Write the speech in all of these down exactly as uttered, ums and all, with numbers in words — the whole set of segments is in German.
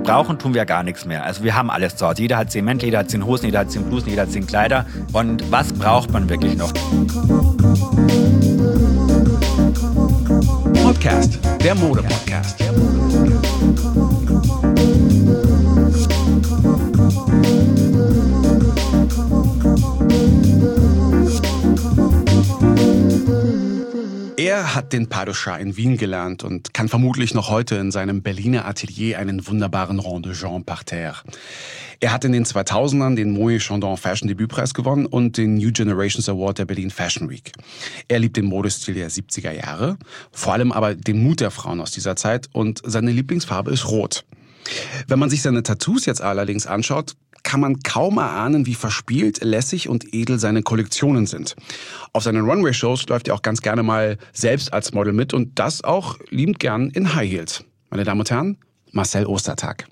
brauchen tun wir gar nichts mehr. Also wir haben alles zu Hause. Jeder hat zehn Mäntel, jeder hat zehn Hosen, jeder hat zehn Blusen, jeder hat zehn Kleider. Und was braucht man wirklich noch? Podcast, der Mode-Podcast. Er hat den Pas de Chat in Wien gelernt und kann vermutlich noch heute in seinem Berliner Atelier einen wunderbaren Rond de Jean Parterre. Er hat in den zweitausendern den Moët Chandon Fashion Debütpreis gewonnen und den New Generations Award der Berlin Fashion Week. Er liebt den Modestil der siebziger Jahre, vor allem aber den Mut der Frauen aus dieser Zeit, und seine Lieblingsfarbe ist Rot. Wenn man sich seine Tattoos jetzt allerdings anschaut, kann man kaum erahnen, wie verspielt, lässig und edel seine Kollektionen sind. Auf seinen Runway-Shows läuft er auch ganz gerne mal selbst als Model mit, und das auch liebend gern in High Heels. Meine Damen und Herren, Marcel Ostertag.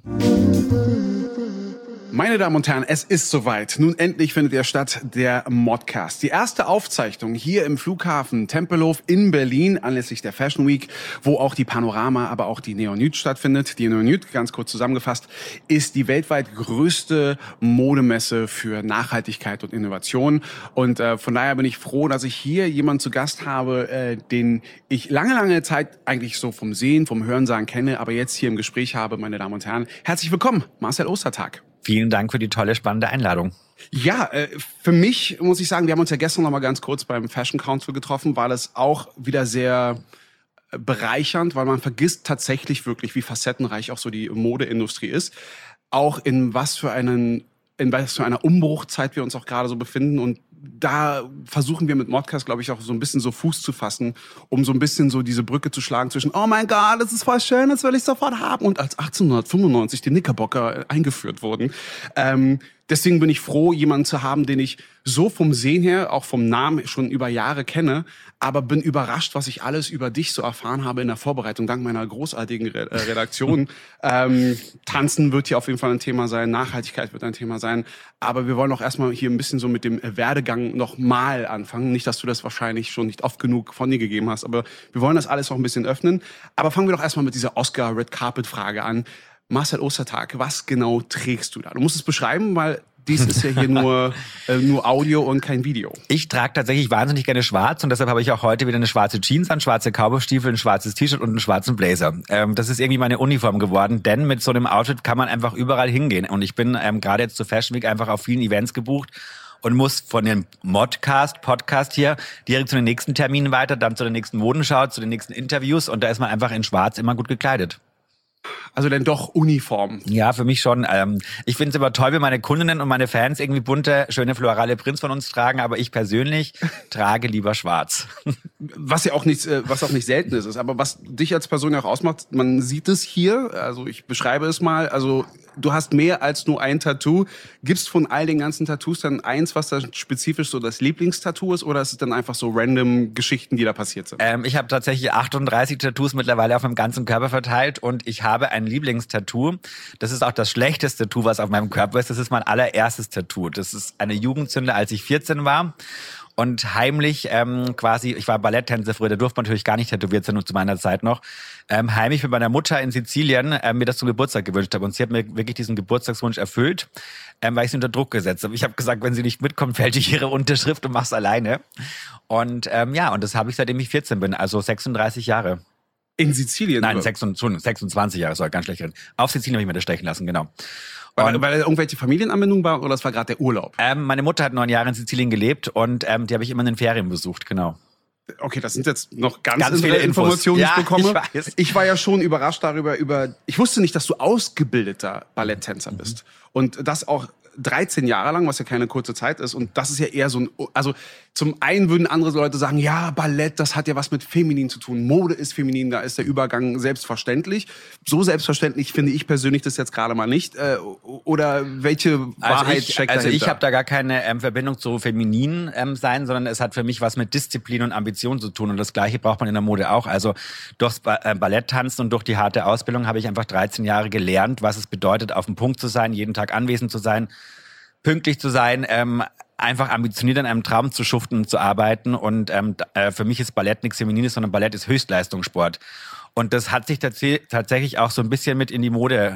Meine Damen und Herren, es ist soweit. Nun endlich findet er statt, der Modcast. Die erste Aufzeichnung hier im Flughafen Tempelhof in Berlin anlässlich der Fashion Week, wo auch die Panorama, aber auch die Neonut stattfindet. Die Neonut, ganz kurz zusammengefasst, ist die weltweit größte Modemesse für Nachhaltigkeit und Innovation. Und äh, von daher bin ich froh, dass ich hier jemanden zu Gast habe, äh, den ich lange, lange Zeit eigentlich so vom Sehen, vom Hörensagen kenne, aber jetzt hier im Gespräch habe. Meine Damen und Herren, herzlich willkommen, Marcel Ostertag. Vielen Dank für die tolle, spannende Einladung. Ja, äh, für mich muss ich sagen, wir haben uns ja gestern noch mal ganz kurz beim Fashion Council getroffen, war das auch wieder sehr bereichernd, weil man vergisst tatsächlich wirklich, wie facettenreich auch so die Modeindustrie ist. Auch in was für einen, in was für einer Umbruchzeit wir uns auch gerade so befinden, und da versuchen wir mit Modcast, glaube ich, auch so ein bisschen so Fuß zu fassen, um so ein bisschen so diese Brücke zu schlagen zwischen, oh mein Gott, das ist voll schön, das will ich sofort haben, und als achtzehnhundertfünfundneunzig die Knickerbocker eingeführt wurden. Ähm, deswegen bin ich froh, jemanden zu haben, den ich so vom Sehen her, auch vom Namen schon über Jahre kenne, aber bin überrascht, was ich alles über dich so erfahren habe in der Vorbereitung, dank meiner großartigen Re- äh, Redaktion. ähm, Tanzen wird hier auf jeden Fall ein Thema sein, Nachhaltigkeit wird ein Thema sein, aber wir wollen auch erstmal hier ein bisschen so mit dem Werdegang nochmal anfangen. Nicht, dass du das wahrscheinlich schon nicht oft genug von dir gegeben hast, aber wir wollen das alles noch ein bisschen öffnen. Aber fangen wir doch erstmal mit dieser Oscar-Red-Carpet-Frage an. Marcel Ostertag, was genau trägst du da? Du musst es beschreiben, weil dies ist ja hier nur, äh, nur Audio und kein Video. Ich trage tatsächlich wahnsinnig gerne schwarz, und deshalb habe ich auch heute wieder eine schwarze Jeans an, schwarze Cowboystiefel, ein schwarzes T-Shirt und einen schwarzen Blazer. Ähm, das ist irgendwie meine Uniform geworden, denn mit so einem Outfit kann man einfach überall hingehen. Und ich bin ähm, gerade jetzt zur Fashion Week einfach auf vielen Events gebucht und muss von dem Modcast, Podcast hier direkt zu den nächsten Terminen weiter, dann zu der nächsten Modenschau, zu den nächsten Interviews, und da ist man einfach in schwarz immer gut gekleidet. Also dann doch Uniform. Ja, für mich schon. Ähm, ich finde es immer toll, wenn meine Kundinnen und meine Fans irgendwie bunte, schöne florale Prints von uns tragen, aber ich persönlich trage lieber schwarz. Was ja auch nicht, was auch nicht selten ist, aber was dich als Person ja auch ausmacht, man sieht es hier, also ich beschreibe es mal, also du hast mehr als nur ein Tattoo. Gibt's von all den ganzen Tattoos dann eins, was da spezifisch so das Lieblingstattoo ist, oder ist es dann einfach so random Geschichten, die da passiert sind? Ähm, ich habe tatsächlich achtunddreißig Tattoos mittlerweile auf meinem ganzen Körper verteilt, und ich habe ein Lieblingstattoo. Das ist auch das schlechteste Tattoo, was auf meinem Körper ist. Das ist mein allererstes Tattoo. Das ist eine Jugendsünde, als ich vierzehn war. Und heimlich ähm, quasi, ich war Balletttänzer früher, da durfte man natürlich gar nicht tätowiert sein, zu meiner Zeit noch, ähm, heimlich mit meiner Mutter in Sizilien ähm, mir das zum Geburtstag gewünscht habe. Und sie hat mir wirklich diesen Geburtstagswunsch erfüllt, ähm, weil ich sie unter Druck gesetzt habe. Ich habe gesagt, wenn sie nicht mitkommt, fälsche ich ihre Unterschrift und mach's alleine. Und ähm, ja, und das habe ich, seitdem ich vierzehn bin, also sechsunddreißig Jahre. In Sizilien? Nein, sechsundzwanzig Jahre, soll ganz schlecht reden. Auf Sizilien habe ich mir das stechen lassen, genau. Weil, weil irgendwelche Familienanbindungen waren, oder das war gerade der Urlaub? Ähm, meine Mutter hat neun Jahre in Sizilien gelebt, und ähm, die habe ich immer in den Ferien besucht, genau. Okay, das sind jetzt noch ganz, ganz viele Informationen, die ja, ich bekomme. Ich, weiß. Ich war ja schon überrascht darüber, über, ich wusste nicht, dass du ausgebildeter Balletttänzer bist. Und das auch dreizehn Jahre lang, was ja keine kurze Zeit ist. Und das ist ja eher so ein, also zum einen würden andere Leute sagen, ja, Ballett, das hat ja was mit feminin zu tun. Mode ist feminin, da ist der Übergang selbstverständlich. So selbstverständlich finde ich persönlich das jetzt gerade mal nicht. Äh, oder welche Wahrheit also ich, steckt also dahinter? Ich habe da gar keine ähm, Verbindung zu feminin ähm, sein, sondern es hat für mich was mit Disziplin und Ambition zu tun. Und das Gleiche braucht man in der Mode auch. Also durchs ba- äh, Balletttanzen und durch die harte Ausbildung habe ich einfach dreizehn Jahre gelernt, was es bedeutet, auf dem Punkt zu sein, jeden Tag anwesend zu sein, pünktlich zu sein, ähm, einfach ambitioniert an einem Traum zu schuften und zu arbeiten. Und ähm, äh, für mich ist Ballett nichts Feminines, sondern Ballett ist Höchstleistungssport. Und das hat sich tats- tatsächlich auch so ein bisschen mit in die Mode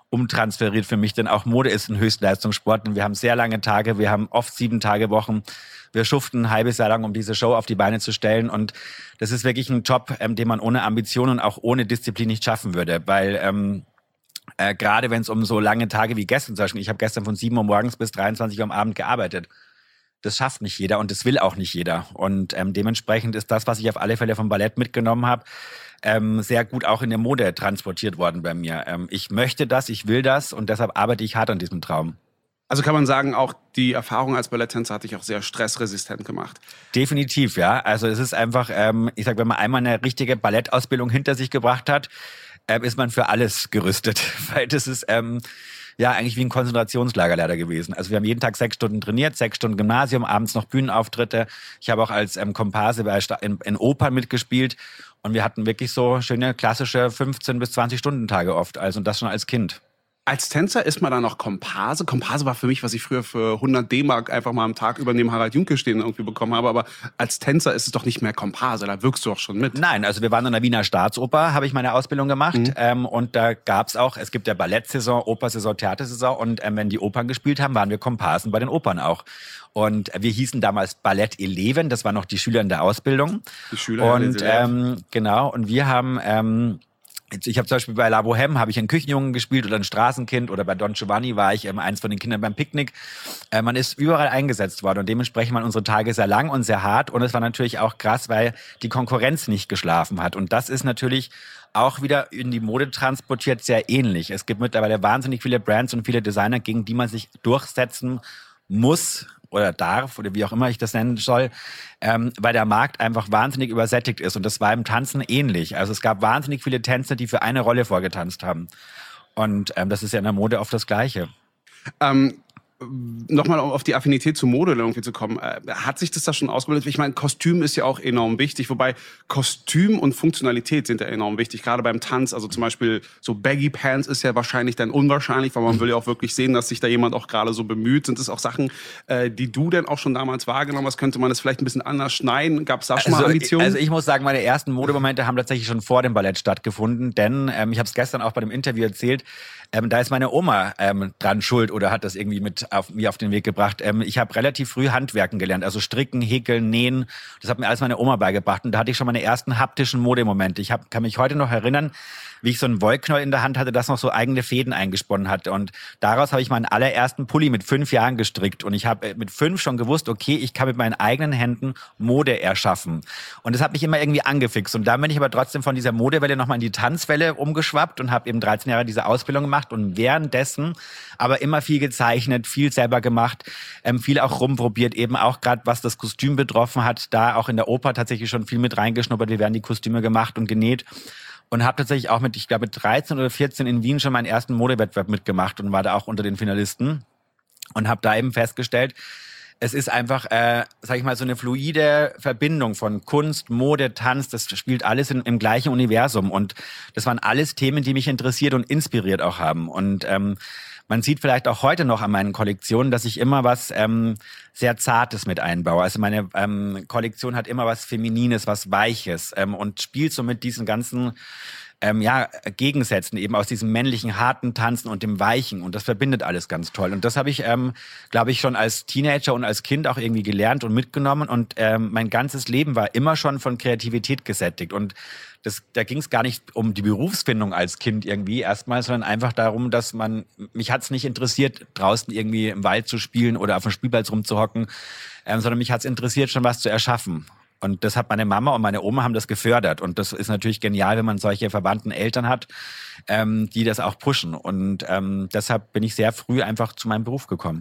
umtransferiert für mich, denn auch Mode ist ein Höchstleistungssport und wir haben sehr lange Tage, wir haben oft sieben Tage Wochen. Wir schuften ein halbes Jahr lang, um diese Show auf die Beine zu stellen und das ist wirklich ein Job, ähm, den man ohne Ambition und auch ohne Disziplin nicht schaffen würde, weil ähm, äh, gerade wenn es um so lange Tage wie gestern zum Beispiel, ich habe gestern von sieben Uhr morgens bis dreiundzwanzig Uhr am Abend gearbeitet. Das schafft nicht jeder und das will auch nicht jeder und ähm, dementsprechend ist das, was ich auf alle Fälle vom Ballett mitgenommen habe, Ähm, sehr gut auch in der Mode transportiert worden bei mir. Ähm, ich möchte das, ich will das und deshalb arbeite ich hart an diesem Traum. Also kann man sagen, auch die Erfahrung als Balletttänzer hat dich auch sehr stressresistent gemacht. Definitiv, ja. Also es ist einfach, ähm, ich sag, wenn man einmal eine richtige Ballettausbildung hinter sich gebracht hat, äh, ist man für alles gerüstet. Weil das ist ähm, ja eigentlich wie ein Konzentrationslager leider gewesen. Also wir haben jeden Tag sechs Stunden trainiert, sechs Stunden Gymnasium, abends noch Bühnenauftritte. Ich habe auch als ähm, Komparse bei Sta- in, in Opern mitgespielt. Und wir hatten wirklich so schöne klassische fünfzehn bis zwanzig Stunden Tage oft. Also und das schon als Kind. Als Tänzer ist man dann noch Komparse. Komparse war für mich, was ich früher für hundert D-Mark einfach mal am Tag über neben Harald Junke stehen irgendwie bekommen habe. Aber als Tänzer ist es doch nicht mehr Komparse. Da wirkst du auch schon mit. Nein, also wir waren in der Wiener Staatsoper, habe ich meine Ausbildung gemacht. Mhm. Ähm, und da gab's auch, es gibt ja Ballettsaison, Opersaison, Theatersaison. Und ähm, wenn die Opern gespielt haben, waren wir Komparsen bei den Opern auch. Und wir hießen damals Ballett-Eleven, das waren noch die Schüler in der Ausbildung. Die Schüler. Und ähm, genau, und wir haben... Ähm, Ich habe zum Beispiel bei La Bohème habe ich einen Küchenjungen gespielt oder ein Straßenkind oder bei Don Giovanni war ich ähm, eins von den Kindern beim Picknick. Äh, man ist überall eingesetzt worden und dementsprechend waren unsere Tage sehr lang und sehr hart und es war natürlich auch krass, weil die Konkurrenz nicht geschlafen hat und das ist natürlich auch wieder in die Mode transportiert sehr ähnlich. Es gibt mittlerweile wahnsinnig viele Brands und viele Designer, gegen die man sich durchsetzen muss oder darf oder wie auch immer ich das nennen soll, ähm, weil der Markt einfach wahnsinnig übersättigt ist. Und das war im Tanzen ähnlich. Also es gab wahnsinnig viele Tänzer, die für eine Rolle vorgetanzt haben. Und ähm, das ist ja in der Mode oft das Gleiche. Ähm, Nochmal um auf die Affinität zur Mode irgendwie zu kommen. Äh, hat sich das da schon ausgebildet? Ich meine, Kostüm ist ja auch enorm wichtig, wobei Kostüm und Funktionalität sind ja enorm wichtig, gerade beim Tanz. Also zum Beispiel so Baggy Pants ist ja wahrscheinlich dann unwahrscheinlich, weil man will ja auch wirklich sehen, dass sich da jemand auch gerade so bemüht. Sind das auch Sachen, äh, die du denn auch schon damals wahrgenommen hast? Könnte man das vielleicht ein bisschen anders schneiden? Gab es da schon also, mal Ambitionen? Also ich muss sagen, meine ersten Modemomente haben tatsächlich schon vor dem Ballett stattgefunden, denn ähm, ich habe es gestern auch bei dem Interview erzählt, ähm, da ist meine Oma ähm, dran schuld oder hat das irgendwie mit auf, mir auf den Weg gebracht. Ähm, ich habe relativ früh Handwerken gelernt, also Stricken, Häkeln, Nähen. Das hat mir alles meine Oma beigebracht und da hatte ich schon meine ersten haptischen Modemomente. Ich hab, kann mich heute noch erinnern, wie ich so einen Wollknäuel in der Hand hatte, das noch so eigene Fäden eingesponnen hatte. Und daraus habe ich meinen allerersten Pulli mit fünf Jahren gestrickt. Und ich habe mit fünf schon gewusst, okay, ich kann mit meinen eigenen Händen Mode erschaffen. Und das hat mich immer irgendwie angefixt. Und dann bin ich aber trotzdem von dieser Modewelle nochmal in die Tanzwelle umgeschwappt und habe eben dreizehn Jahre diese Ausbildung gemacht. Und währenddessen aber immer viel gezeichnet, viel selber gemacht, ähm, viel auch rumprobiert, eben auch gerade was das Kostüm betroffen hat, da auch in der Oper tatsächlich schon viel mit reingeschnuppert. Wir werden die Kostüme gemacht und genäht. Und habe tatsächlich auch mit, ich glaube, mit dreizehn oder vierzehn in Wien schon meinen ersten Modewettbewerb mitgemacht und war da auch unter den Finalisten. Und habe da eben festgestellt, es ist einfach, äh, sag ich mal, so eine fluide Verbindung von Kunst, Mode, Tanz. Das spielt alles in, im gleichen Universum. Und das waren alles Themen, die mich interessiert und inspiriert auch haben. Und ähm, man sieht vielleicht auch heute noch an meinen Kollektionen, dass ich immer was ähm, sehr Zartes mit einbaue. Also meine ähm, Kollektion hat immer was Feminines, was Weiches ähm, und spielt so mit diesen ganzen ähm, ja, Gegensätzen eben aus diesem männlichen, harten Tanzen und dem Weichen. Und das verbindet alles ganz toll. Und das habe ich, ähm, glaube ich, schon als Teenager und als Kind auch irgendwie gelernt und mitgenommen. Und ähm, mein ganzes Leben war immer schon von Kreativität gesättigt. Und das, da ging es gar nicht um die Berufsfindung als Kind irgendwie erstmal, sondern einfach darum, dass man, mich hat's nicht interessiert, draußen irgendwie im Wald zu spielen oder auf dem Spielplatz rumzuhocken, ähm, sondern mich hat's interessiert, schon was zu erschaffen. Und das hat meine Mama und meine Oma haben das gefördert. Und das ist natürlich genial, wenn man solche verwandten Eltern hat, ähm, die das auch pushen. Und ähm, deshalb bin ich sehr früh einfach zu meinem Beruf gekommen.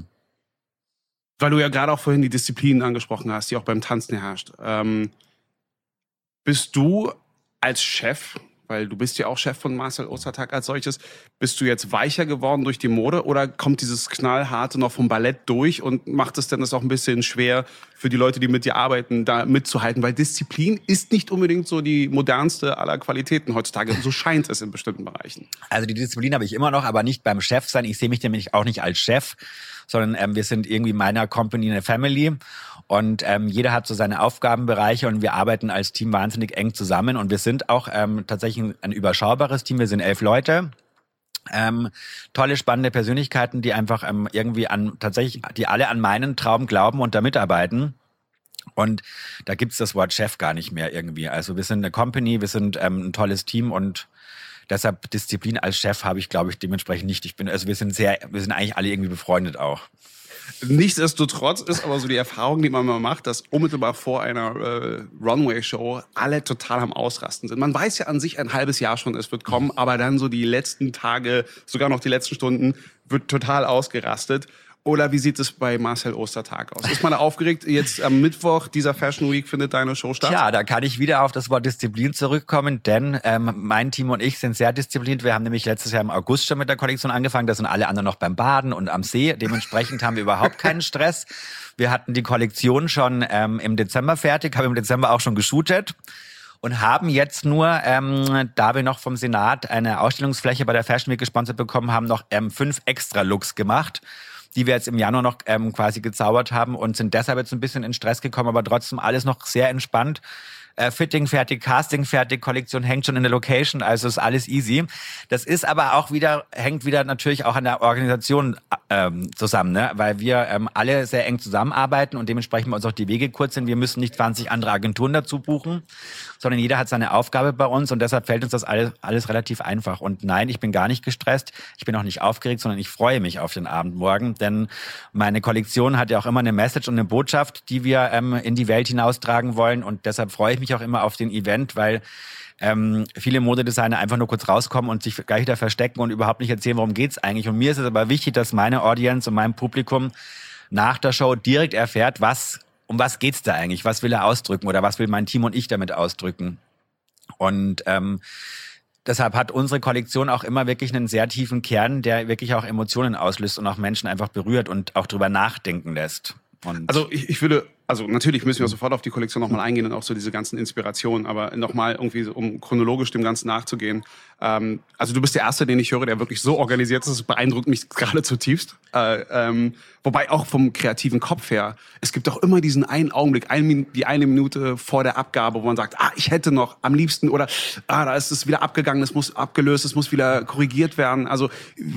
Weil du ja gerade auch vorhin die Disziplinen angesprochen hast, die auch beim Tanzen herrscht. Ähm, bist du als Chef, weil du bist ja auch Chef von Marcel Ostertag als solches, bist du jetzt weicher geworden durch die Mode oder kommt dieses Knallharte noch vom Ballett durch und macht es denn das auch ein bisschen schwer für die Leute, die mit dir arbeiten, da mitzuhalten? Weil Disziplin ist nicht unbedingt so die modernste aller Qualitäten heutzutage. So scheint es in bestimmten Bereichen. Also die Disziplin habe ich immer noch, aber nicht beim Chef sein. Ich sehe mich nämlich auch nicht als Chef, sondern ähm, wir sind irgendwie meiner Company eine Family und ähm, jeder hat so seine Aufgabenbereiche und wir arbeiten als Team wahnsinnig eng zusammen und wir sind auch ähm, tatsächlich ein, ein überschaubares Team. Wir sind elf Leute Ähm, tolle, spannende Persönlichkeiten, die einfach ähm, irgendwie an, tatsächlich, die alle an meinen Traum glauben und da mitarbeiten. Und da gibt's das Wort Chef gar nicht mehr irgendwie. Also wir sind eine Company, wir sind ähm, ein tolles Team und deshalb Disziplin als Chef habe ich, glaube ich, dementsprechend nicht. Ich bin, also wir sind sehr, wir sind eigentlich alle irgendwie befreundet auch. Nichtsdestotrotz ist aber so die Erfahrung, die man mal macht, dass unmittelbar vor einer äh, Runway-Show alle total am Ausrasten sind. Man weiß ja an sich ein halbes Jahr schon, es wird kommen, aber dann so die letzten Tage, sogar noch die letzten Stunden, wird total ausgerastet. Oder wie sieht es bei Marcel Ostertag aus? Ist man da aufgeregt? Jetzt am Mittwoch dieser Fashion Week findet deine Show statt? Ja, da kann ich wieder auf das Wort Disziplin zurückkommen, denn ähm, mein Team und ich sind sehr diszipliniert. Wir haben nämlich letztes Jahr im August schon mit der Kollektion angefangen. Da sind alle anderen noch beim Baden und am See. Dementsprechend haben wir überhaupt keinen Stress. Wir hatten die Kollektion schon ähm, im Dezember fertig, haben im Dezember auch schon geshootet. Und haben jetzt nur, ähm, da wir noch vom Senat eine Ausstellungsfläche bei der Fashion Week gesponsert bekommen haben, noch ähm, fünf extra Looks gemacht, die wir jetzt im Januar noch ähm, quasi gezaubert haben und sind deshalb jetzt ein bisschen in Stress gekommen, aber trotzdem alles noch sehr entspannt. Äh, Fitting fertig, Casting fertig, Kollektion hängt schon in der Location, also ist alles easy. Das ist aber auch wieder, hängt wieder natürlich auch an der Organisation ähm, zusammen, ne? Weil wir ähm, alle sehr eng zusammenarbeiten und dementsprechend bei uns auch die Wege kurz sind. Wir müssen nicht zwanzig andere Agenturen dazu buchen, sondern jeder hat seine Aufgabe bei uns und deshalb fällt uns das alles, alles relativ einfach. Und nein, ich bin gar nicht gestresst, ich bin auch nicht aufgeregt, sondern ich freue mich auf den Abend morgen, denn meine Kollektion hat ja auch immer eine Message und eine Botschaft, die wir ähm, in die Welt hinaustragen wollen und deshalb freue ich mich auch immer auf den Event, weil ähm, viele Modedesigner einfach nur kurz rauskommen und sich gleich wieder verstecken und überhaupt nicht erzählen, worum geht's eigentlich. Und mir ist es aber wichtig, dass meine Audience und mein Publikum nach der Show direkt erfährt, was, um was geht's da eigentlich, was will er ausdrücken oder was will mein Team und ich damit ausdrücken. Und ähm, deshalb hat unsere Kollektion auch immer wirklich einen sehr tiefen Kern, der wirklich auch Emotionen auslöst und auch Menschen einfach berührt und auch drüber nachdenken lässt. Und also ich, ich würde, also natürlich müssen wir sofort auf die Kollektion nochmal eingehen und auch so diese ganzen Inspirationen, aber nochmal irgendwie, so, um chronologisch dem Ganzen nachzugehen. Ähm, also du bist der Erste, den ich höre, der wirklich so organisiert ist, das beeindruckt mich gerade zutiefst. Äh, ähm, wobei auch vom kreativen Kopf her, es gibt doch immer diesen einen Augenblick, ein, die eine Minute vor der Abgabe, wo man sagt, ah, ich hätte noch am liebsten oder ah, da ist es wieder abgegangen, es muss abgelöst, es muss wieder korrigiert werden. Also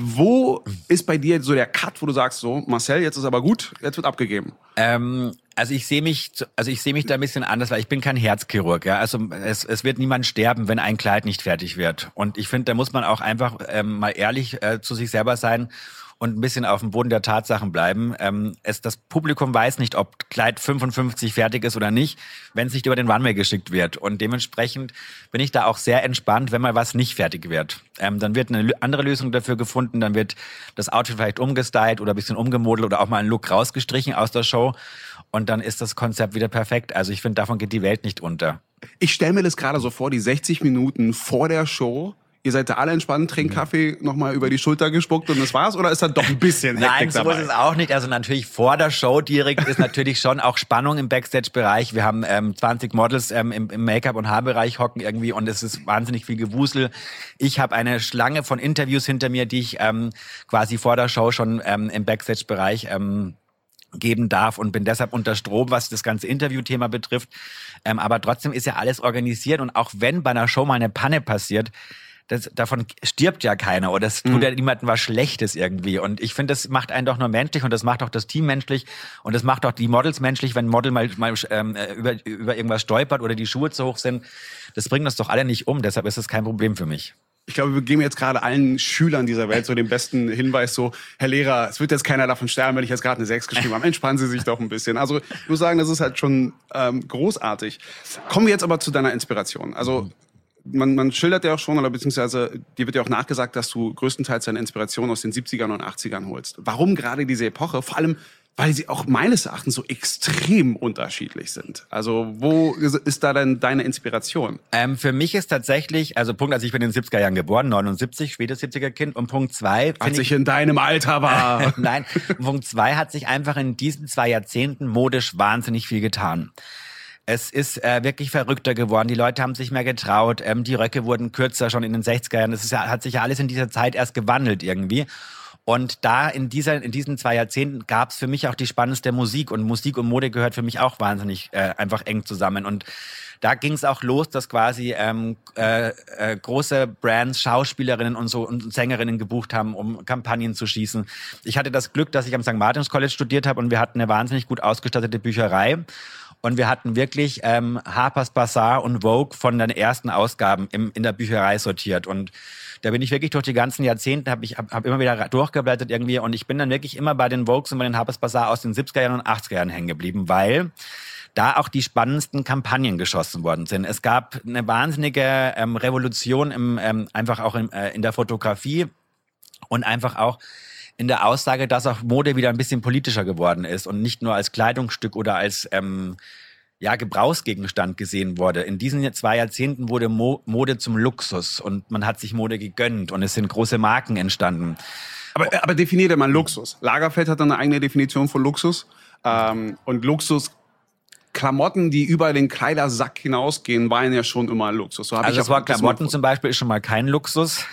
wo ist bei dir so der Cut, wo du sagst, so Marcel, jetzt ist aber gut, jetzt wird abgegeben? Ähm, also ich sehe mich, also ich sehe mich da ein bisschen anders, weil ich bin kein Herzchirurg. Ja? Also es, es wird niemand sterben, wenn ein Kleid nicht fertig wird. Und ich finde, da muss man auch einfach ähm, mal ehrlich äh, zu sich selber sein und ein bisschen auf dem Boden der Tatsachen bleiben. Ähm, es, das Publikum weiß nicht, ob Kleid fünfundfünfzig fertig ist oder nicht, wenn es nicht über den Runway geschickt wird. Und dementsprechend bin ich da auch sehr entspannt, wenn mal was nicht fertig wird. Ähm, dann wird eine andere Lösung dafür gefunden, dann wird das Outfit vielleicht umgestylt oder ein bisschen umgemodelt oder auch mal ein Look rausgestrichen aus der Show. Und dann ist das Konzept wieder perfekt. Also ich finde, davon geht die Welt nicht unter. Ich stelle mir das gerade so vor, die sechzig Minuten vor der Show. Ihr seid da alle entspannt, trinkt Kaffee, nochmal über die Schulter gespuckt und das war's? Oder ist da doch ein bisschen Hektik Nein, so dabei? ist es auch nicht. Also natürlich vor der Show direkt ist natürlich schon auch Spannung im Backstage-Bereich. Wir haben ähm, zwanzig Models ähm, im, im Make-up- und Haarbereich hocken irgendwie und es ist wahnsinnig viel Gewusel. Ich habe eine Schlange von Interviews hinter mir, die ich ähm, quasi vor der Show schon ähm, im Backstage-Bereich ähm, geben darf und bin deshalb unter Strom, was das ganze Interviewthema betrifft. Ähm, aber trotzdem ist ja alles organisiert und auch wenn bei einer Show mal eine Panne passiert, Das, davon stirbt ja keiner oder es tut mhm. ja niemandem was Schlechtes irgendwie. Und ich finde, das macht einen doch nur menschlich und das macht auch das Team menschlich und das macht auch die Models menschlich, wenn ein Model mal, mal ähm, über, über irgendwas stolpert oder die Schuhe zu hoch sind. Das bringt uns doch alle nicht um, deshalb ist das kein Problem für mich. Ich glaube, wir geben jetzt gerade allen Schülern dieser Welt so den besten Hinweis, so, Herr Lehrer, es wird jetzt keiner davon sterben, wenn ich jetzt gerade eine sechs geschrieben habe. Entspannen Sie sich doch ein bisschen. Also ich muss sagen, das ist halt schon ähm, großartig. Kommen wir jetzt aber zu deiner Inspiration. Also Man, man schildert ja auch schon, oder beziehungsweise dir wird ja auch nachgesagt, dass du größtenteils deine Inspiration aus den siebzigern und achtzigern holst. Warum gerade diese Epoche? Vor allem, weil sie auch meines Erachtens so extrem unterschiedlich sind. Also wo ist da denn deine Inspiration? Ähm, für mich ist tatsächlich, also Punkt, also ich bin in den siebziger Jahren geboren, neunundsiebzig, spätes siebziger Kind und Punkt zwei. Als ich in deinem Alter war. Nein, Punkt zwei hat sich einfach in diesen zwei Jahrzehnten modisch wahnsinnig viel getan. Es ist äh, wirklich verrückter geworden. Die Leute haben sich mehr getraut. Ähm, die Röcke wurden kürzer schon in den sechziger Jahren. Es ist ja, hat sich ja alles in dieser Zeit erst gewandelt irgendwie. Und da in dieser, in diesen zwei Jahrzehnten gab es für mich auch die spannendste Musik. Und Musik und Mode gehört für mich auch wahnsinnig äh, einfach eng zusammen. Und da ging es auch los, dass quasi ähm, äh, äh, große Brands, Schauspielerinnen und so und Sängerinnen gebucht haben, um Kampagnen zu schießen. Ich hatte das Glück, dass ich am Sankt Martins College studiert habe und wir hatten eine wahnsinnig gut ausgestattete Bücherei. Und wir hatten wirklich ähm, Harper's Bazaar und Vogue von den ersten Ausgaben im, in der Bücherei sortiert. Und da bin ich wirklich durch die ganzen Jahrzehnte, habe ich hab, hab immer wieder durchgeblättert irgendwie. Und ich bin dann wirklich immer bei den Vogues und bei den Harper's Bazaar aus den siebziger Jahren und achtziger Jahren hängen geblieben, weil da auch die spannendsten Kampagnen geschossen worden sind. Es gab eine wahnsinnige ähm, Revolution im, ähm, einfach auch in, äh, in der Fotografie und einfach auch in der Aussage, dass auch Mode wieder ein bisschen politischer geworden ist und nicht nur als Kleidungsstück oder als ähm, ja, Gebrauchsgegenstand gesehen wurde. In diesen zwei Jahrzehnten wurde Mo- Mode zum Luxus und man hat sich Mode gegönnt und es sind große Marken entstanden. Aber, aber definiert mal Luxus. Lagerfeld hat dann eine eigene Definition von Luxus. Ähm, und Luxus Klamotten, die über den Kleidersack hinausgehen, waren ja schon immer Luxus. So hab also ich das Wort Klamotten zum Beispiel ist schon mal kein Luxus.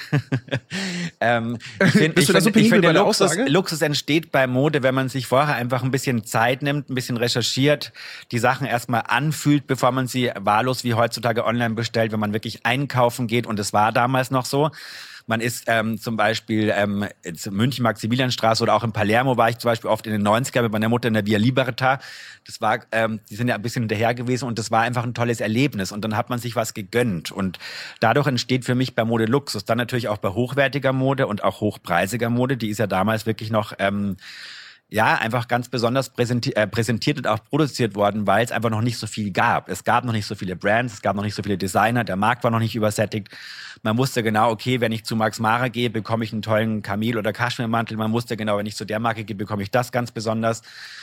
ähm, ich find, Bist ich du da so find, ich penibel finde, bei der Luxus, Aussage? Luxus entsteht bei Mode, wenn man sich vorher einfach ein bisschen Zeit nimmt, ein bisschen recherchiert, die Sachen erstmal anfühlt, bevor man sie wahllos wie heutzutage online bestellt, wenn man wirklich einkaufen geht. Und das war damals noch so. Man ist ähm, zum Beispiel ähm, in München, Maximilianstraße oder auch in Palermo war ich zum Beispiel oft in den neunziger mit meiner Mutter in der Via Libertà. Das war, ähm, die sind ja ein bisschen hinterher gewesen und das war einfach ein tolles Erlebnis und dann hat man sich was gegönnt und dadurch entsteht für mich bei Mode Luxus. Dann natürlich auch bei hochwertiger Mode und auch hochpreisiger Mode, die ist ja damals wirklich noch ähm, ja, einfach ganz besonders präsenti- äh, präsentiert und auch produziert worden, weil es einfach noch nicht so viel gab. Es gab noch nicht so viele Brands, es gab noch nicht so viele Designer, der Markt war noch nicht übersättigt. Man wusste genau, okay, wenn ich zu Max Mara gehe, bekomme ich einen tollen Kamel- oder Kaschmirmantel. Man wusste genau, wenn ich zu der Marke gehe, bekomme ich das ganz besonders.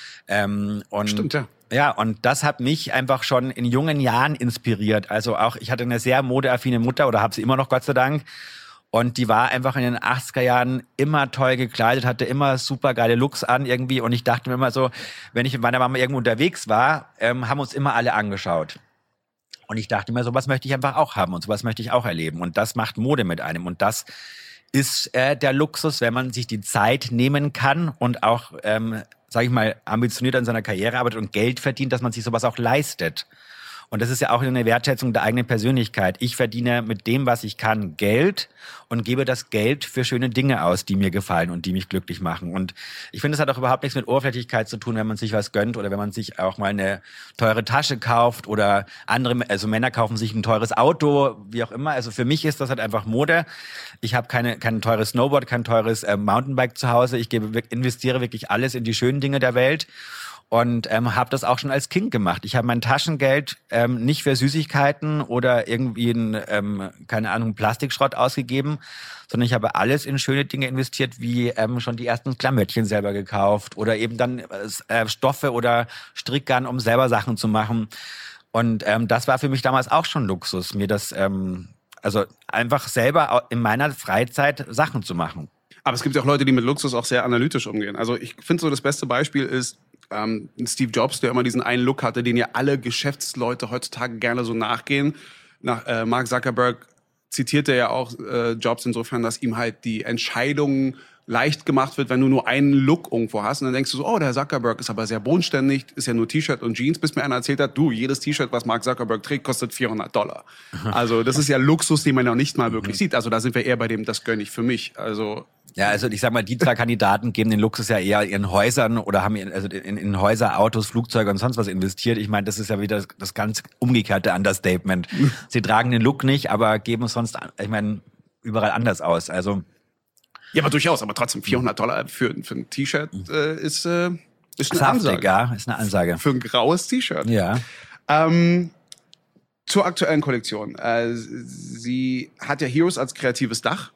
Ähm, und Stimmt, ja. Ja, und das hat mich einfach schon in jungen Jahren inspiriert. Also auch, ich hatte eine sehr modeaffine Mutter oder habe sie immer noch, Gott sei Dank. Und die war einfach in den achtziger Jahren immer toll gekleidet, hatte immer super geile Looks an irgendwie. Und ich dachte mir immer so, wenn ich mit meiner Mama irgendwo unterwegs war, ähm, haben uns immer alle angeschaut. Und ich dachte mir, sowas möchte ich einfach auch haben und sowas möchte ich auch erleben. Und das macht Mode mit einem. Und das ist äh, der Luxus, wenn man sich die Zeit nehmen kann und auch, ähm, sage ich mal, ambitioniert an seiner Karriere arbeitet und Geld verdient, dass man sich sowas auch leistet. Und das ist ja auch eine Wertschätzung der eigenen Persönlichkeit. Ich verdiene mit dem, was ich kann, Geld und gebe das Geld für schöne Dinge aus, die mir gefallen und die mich glücklich machen. Und ich finde, es hat auch überhaupt nichts mit Oberflächlichkeit zu tun, wenn man sich was gönnt oder wenn man sich auch mal eine teure Tasche kauft oder andere, also Männer kaufen sich ein teures Auto, wie auch immer. Also für mich ist das halt einfach Mode. Ich habe keine, kein teures Snowboard, kein teures äh, Mountainbike zu Hause. Ich gebe, investiere wirklich alles in die schönen Dinge der Welt. Und ähm, habe das auch schon als Kind gemacht. Ich habe mein Taschengeld ähm, nicht für Süßigkeiten oder irgendwie ein, ähm, keine Ahnung, Plastikschrott ausgegeben, sondern ich habe alles in schöne Dinge investiert, wie ähm, schon die ersten Klamöttchen selber gekauft oder eben dann äh, Stoffe oder Strickgarn, um selber Sachen zu machen. Und ähm, das war für mich damals auch schon Luxus, mir das, ähm, also einfach selber in meiner Freizeit Sachen zu machen. Aber es gibt ja auch Leute, die mit Luxus auch sehr analytisch umgehen. Also ich finde so, das beste Beispiel ist ähm, Steve Jobs, der immer diesen einen Look hatte, den ja alle Geschäftsleute heutzutage gerne so nachgehen. Nach äh, Mark Zuckerberg zitierte ja auch äh, Jobs insofern, dass ihm halt die Entscheidung leicht gemacht wird, wenn du nur einen Look irgendwo hast. Und dann denkst du so, oh, der Zuckerberg ist aber sehr bodenständig, ist ja nur T-Shirt und Jeans, bis mir einer erzählt hat, du, jedes T-Shirt, was Mark Zuckerberg trägt, kostet vierhundert Dollar. Also das ist ja Luxus, den man noch nicht mal wirklich sieht. Also da sind wir eher bei dem, das gönn ich für mich. Also ja, also ich sag mal, die zwei Kandidaten geben den Luxus ja eher in Häusern oder haben in, also in, in Häuser, Autos, Flugzeuge und sonst was investiert. Ich meine, das ist ja wieder das, das ganz umgekehrte Understatement. Sie tragen den Look nicht, aber geben sonst, ich meine, überall anders aus. Also ja, aber durchaus, aber trotzdem vierhundert Dollar für, für ein T-Shirt äh, ist, äh, ist eine saftig, Ansage. Ja, ist eine Ansage. Für ein graues T-Shirt. Ja. Ähm, zur aktuellen Kollektion. Äh, sie hat ja Heroes als kreatives Dach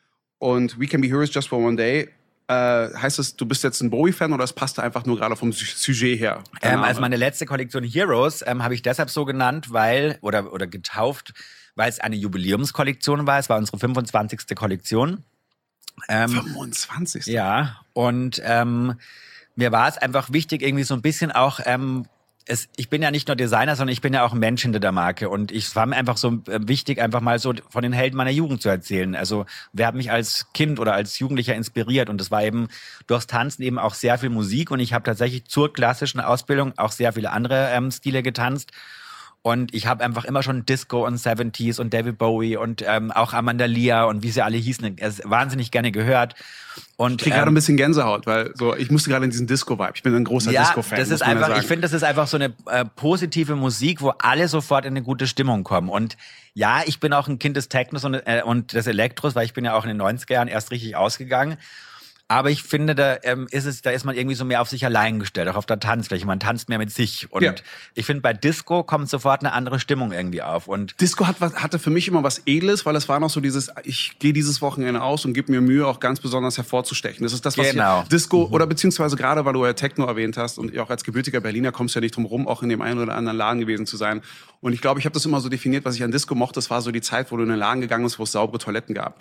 und We Can Be Heroes Just for One Day. Äh, heißt es, du bist jetzt ein Bowie-Fan oder es passt einfach nur gerade vom Sujet her? Ähm, also meine letzte Kollektion Heroes ähm, habe ich deshalb so genannt, weil, oder, oder getauft, weil es eine Jubiläumskollektion war. Es war unsere fünfundzwanzigste Kollektion. Ähm, fünfundzwanzig. Ja, und ähm, mir war es einfach wichtig, irgendwie so ein bisschen auch ähm, es, ich bin ja nicht nur Designer, sondern ich bin ja auch ein Mensch hinter der Marke. Und ich, es war mir einfach so wichtig, einfach mal so von den Helden meiner Jugend zu erzählen. Also wer hat mich als Kind oder als Jugendlicher inspiriert? Und das war eben durchs Tanzen eben auch sehr viel Musik. Und ich habe tatsächlich zur klassischen Ausbildung auch sehr viele andere ähm, Stile getanzt. Und ich habe einfach immer schon Disco und Seventies und David Bowie und ähm, auch Amanda Lear und wie sie alle hießen, es wahnsinnig gerne gehört. Und ich kriege ähm, gerade ein bisschen Gänsehaut, weil so ich musste gerade in diesen Disco-Vibe. Ich bin ein großer ja, Disco-Fan. Das ist einfach, ja ich finde, das ist einfach so eine äh, positive Musik, wo alle sofort in eine gute Stimmung kommen. Und ja, ich bin auch ein Kind des Technos und, äh, und des Elektros, weil ich bin ja auch in den neunziger Jahren erst richtig ausgegangen. Aber ich finde, da ähm, ist es, da ist man irgendwie so mehr auf sich allein gestellt, auch auf der Tanzfläche. Man tanzt mehr mit sich. Und ja. ich finde, bei Disco kommt sofort eine andere Stimmung irgendwie auf. Und Disco hat was, hatte für mich immer was Edles, weil es war noch so dieses, ich gehe dieses Wochenende aus und gebe mir Mühe, auch ganz besonders hervorzustechen. Das ist das, was genau. hier, Disco, mhm. oder beziehungsweise gerade, weil du ja Techno erwähnt hast und auch als gebürtiger Berliner kommst du ja nicht drum rum, auch in dem einen oder anderen Laden gewesen zu sein. Und ich glaube, ich habe das immer so definiert, was ich an Disco mochte. Das war so die Zeit, wo du in den Laden gegangen bist, wo es saubere Toiletten gab.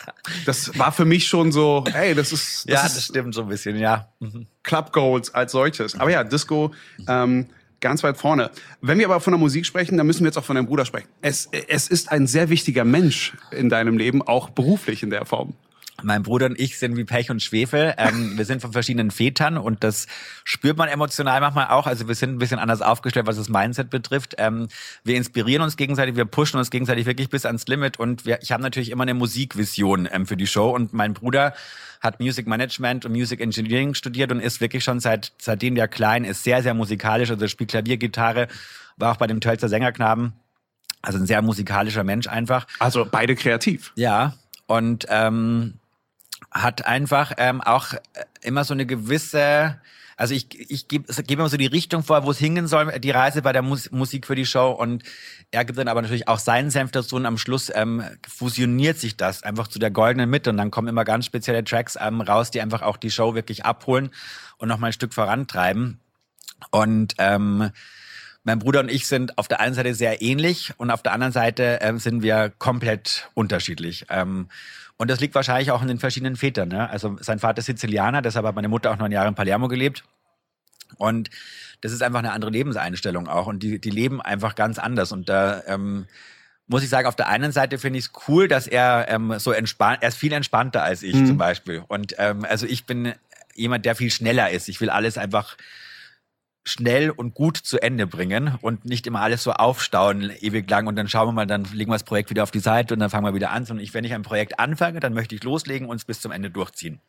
Das war für mich schon so, hey, das ist... Das ja, ist das stimmt so ein bisschen, ja. Mhm. Club Goals als solches. Aber ja, Disco... Ähm, ganz weit vorne. Wenn wir aber von der Musik sprechen, dann müssen wir jetzt auch von deinem Bruder sprechen. Es, es ist ein sehr wichtiger Mensch in deinem Leben, auch beruflich in der Form. Mein Bruder und ich sind wie Pech und Schwefel. Ähm, wir sind von verschiedenen Vätern und das spürt man emotional manchmal auch. Also wir sind ein bisschen anders aufgestellt, was das Mindset betrifft. Ähm, wir inspirieren uns gegenseitig, wir pushen uns gegenseitig wirklich bis ans Limit und wir, ich habe natürlich immer eine Musikvision ähm, für die Show und mein Bruder hat Music Management und Music Engineering studiert und ist wirklich schon seit seitdem der klein ist sehr, sehr musikalisch. Also spielt Klavier, Gitarre, war auch bei dem Tölzer Sängerknaben. Also ein sehr musikalischer Mensch einfach. Also beide kreativ. Ja, und ähm, hat einfach ähm, auch immer so eine gewisse, also ich ich gebe geb immer so die Richtung vor, wo es hingehen soll, die Reise bei der Mus- Musik für die Show und er gibt dann aber natürlich auch seinen Senf dazu und am Schluss ähm, fusioniert sich das einfach zu der goldenen Mitte und dann kommen immer ganz spezielle Tracks ähm, raus, die einfach auch die Show wirklich abholen und nochmal ein Stück vorantreiben und ähm, mein Bruder und ich sind auf der einen Seite sehr ähnlich und auf der anderen Seite ähm, sind wir komplett unterschiedlich. Ähm, und das liegt wahrscheinlich auch in den verschiedenen Vätern. Ne? Also sein Vater ist Sizilianer, deshalb hat meine Mutter auch neun Jahre in Palermo gelebt. Und das ist einfach eine andere Lebenseinstellung auch. Und die, die leben einfach ganz anders. Und da ähm, muss ich sagen, auf der einen Seite finde ich es cool, dass er ähm, so entspannt, er ist viel entspannter als ich mhm. zum Beispiel. Und ähm, also ich bin jemand, der viel schneller ist. Ich will alles einfach schnell und gut zu Ende bringen und nicht immer alles so aufstauen ewig lang und dann schauen wir mal, dann legen wir das Projekt wieder auf die Seite und dann fangen wir wieder an. Und ich, wenn ich ein Projekt anfange, dann möchte ich loslegen und es bis zum Ende durchziehen.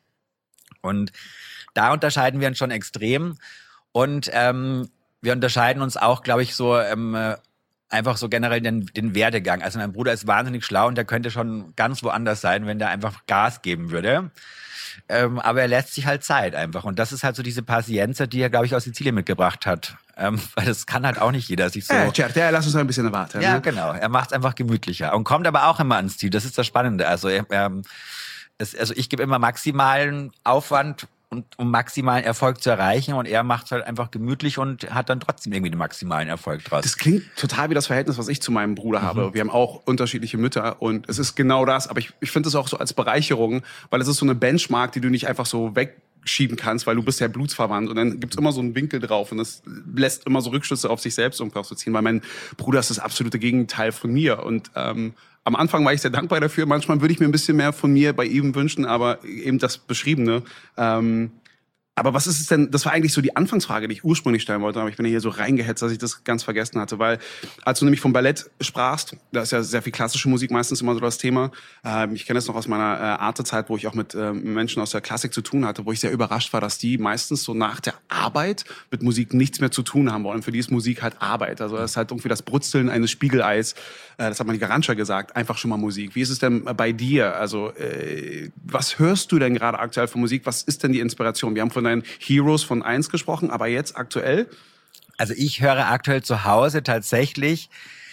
Und da unterscheiden wir uns schon extrem und ähm, wir unterscheiden uns auch, glaube ich, so ähm, einfach so generell den, den Werdegang. Also mein Bruder ist wahnsinnig schlau und der könnte schon ganz woanders sein, wenn der einfach Gas geben würde. Ähm, aber er lässt sich halt Zeit einfach. Und das ist halt so diese Pazienza, die er, glaube ich, aus Sizilien mitgebracht hat. Ähm, weil das kann halt auch nicht jeder sich so... Ja, Cert, ja, lass uns ein bisschen warten. Ja, ne? genau. Er macht es einfach gemütlicher. Und kommt aber auch immer ans Ziel. Das ist das Spannende. Also, ähm, es, also ich gebe immer maximalen Aufwand, und, um maximalen Erfolg zu erreichen. Und er macht es halt einfach gemütlich und hat dann trotzdem irgendwie den maximalen Erfolg draus. Das klingt total wie das Verhältnis, was ich zu meinem Bruder mhm. habe. Wir haben auch unterschiedliche Mütter und es ist genau das. Aber ich, ich finde es auch so als Bereicherung, weil es ist so eine Benchmark, die du nicht einfach so wegschieben kannst, weil du bist ja blutsverwandt. Und dann gibt's immer so einen Winkel drauf und das lässt immer so Rückschlüsse auf sich selbst irgendwie auch so ziehen. Weil mein Bruder ist das absolute Gegenteil von mir. Und ähm, am Anfang war ich sehr dankbar dafür. Manchmal würde ich mir ein bisschen mehr von mir bei ihm wünschen, aber eben das Beschriebene. Ähm, aber was ist es denn, das war eigentlich so die Anfangsfrage, die ich ursprünglich stellen wollte, aber ich bin hier so reingehetzt, dass ich das ganz vergessen hatte, weil als du nämlich vom Ballett sprachst, da ist ja sehr viel klassische Musik meistens immer so das Thema. Ähm, ich kenne das noch aus meiner äh, Arte-Zeit, wo ich auch mit äh, Menschen aus der Klassik zu tun hatte, wo ich sehr überrascht war, dass die meistens so nach der Arbeit mit Musik nichts mehr zu tun haben wollen. Für die ist Musik halt Arbeit. Also das ist halt irgendwie das Brutzeln eines Spiegeleis, äh, das hat man die Garantia gesagt, einfach schon mal Musik. Wie ist es denn bei dir? Also äh, was hörst du denn gerade aktuell für Musik? Was ist denn die Inspiration? Wir haben von deinen Heroes von eins gesprochen, aber jetzt aktuell? Also ich höre aktuell zu Hause tatsächlich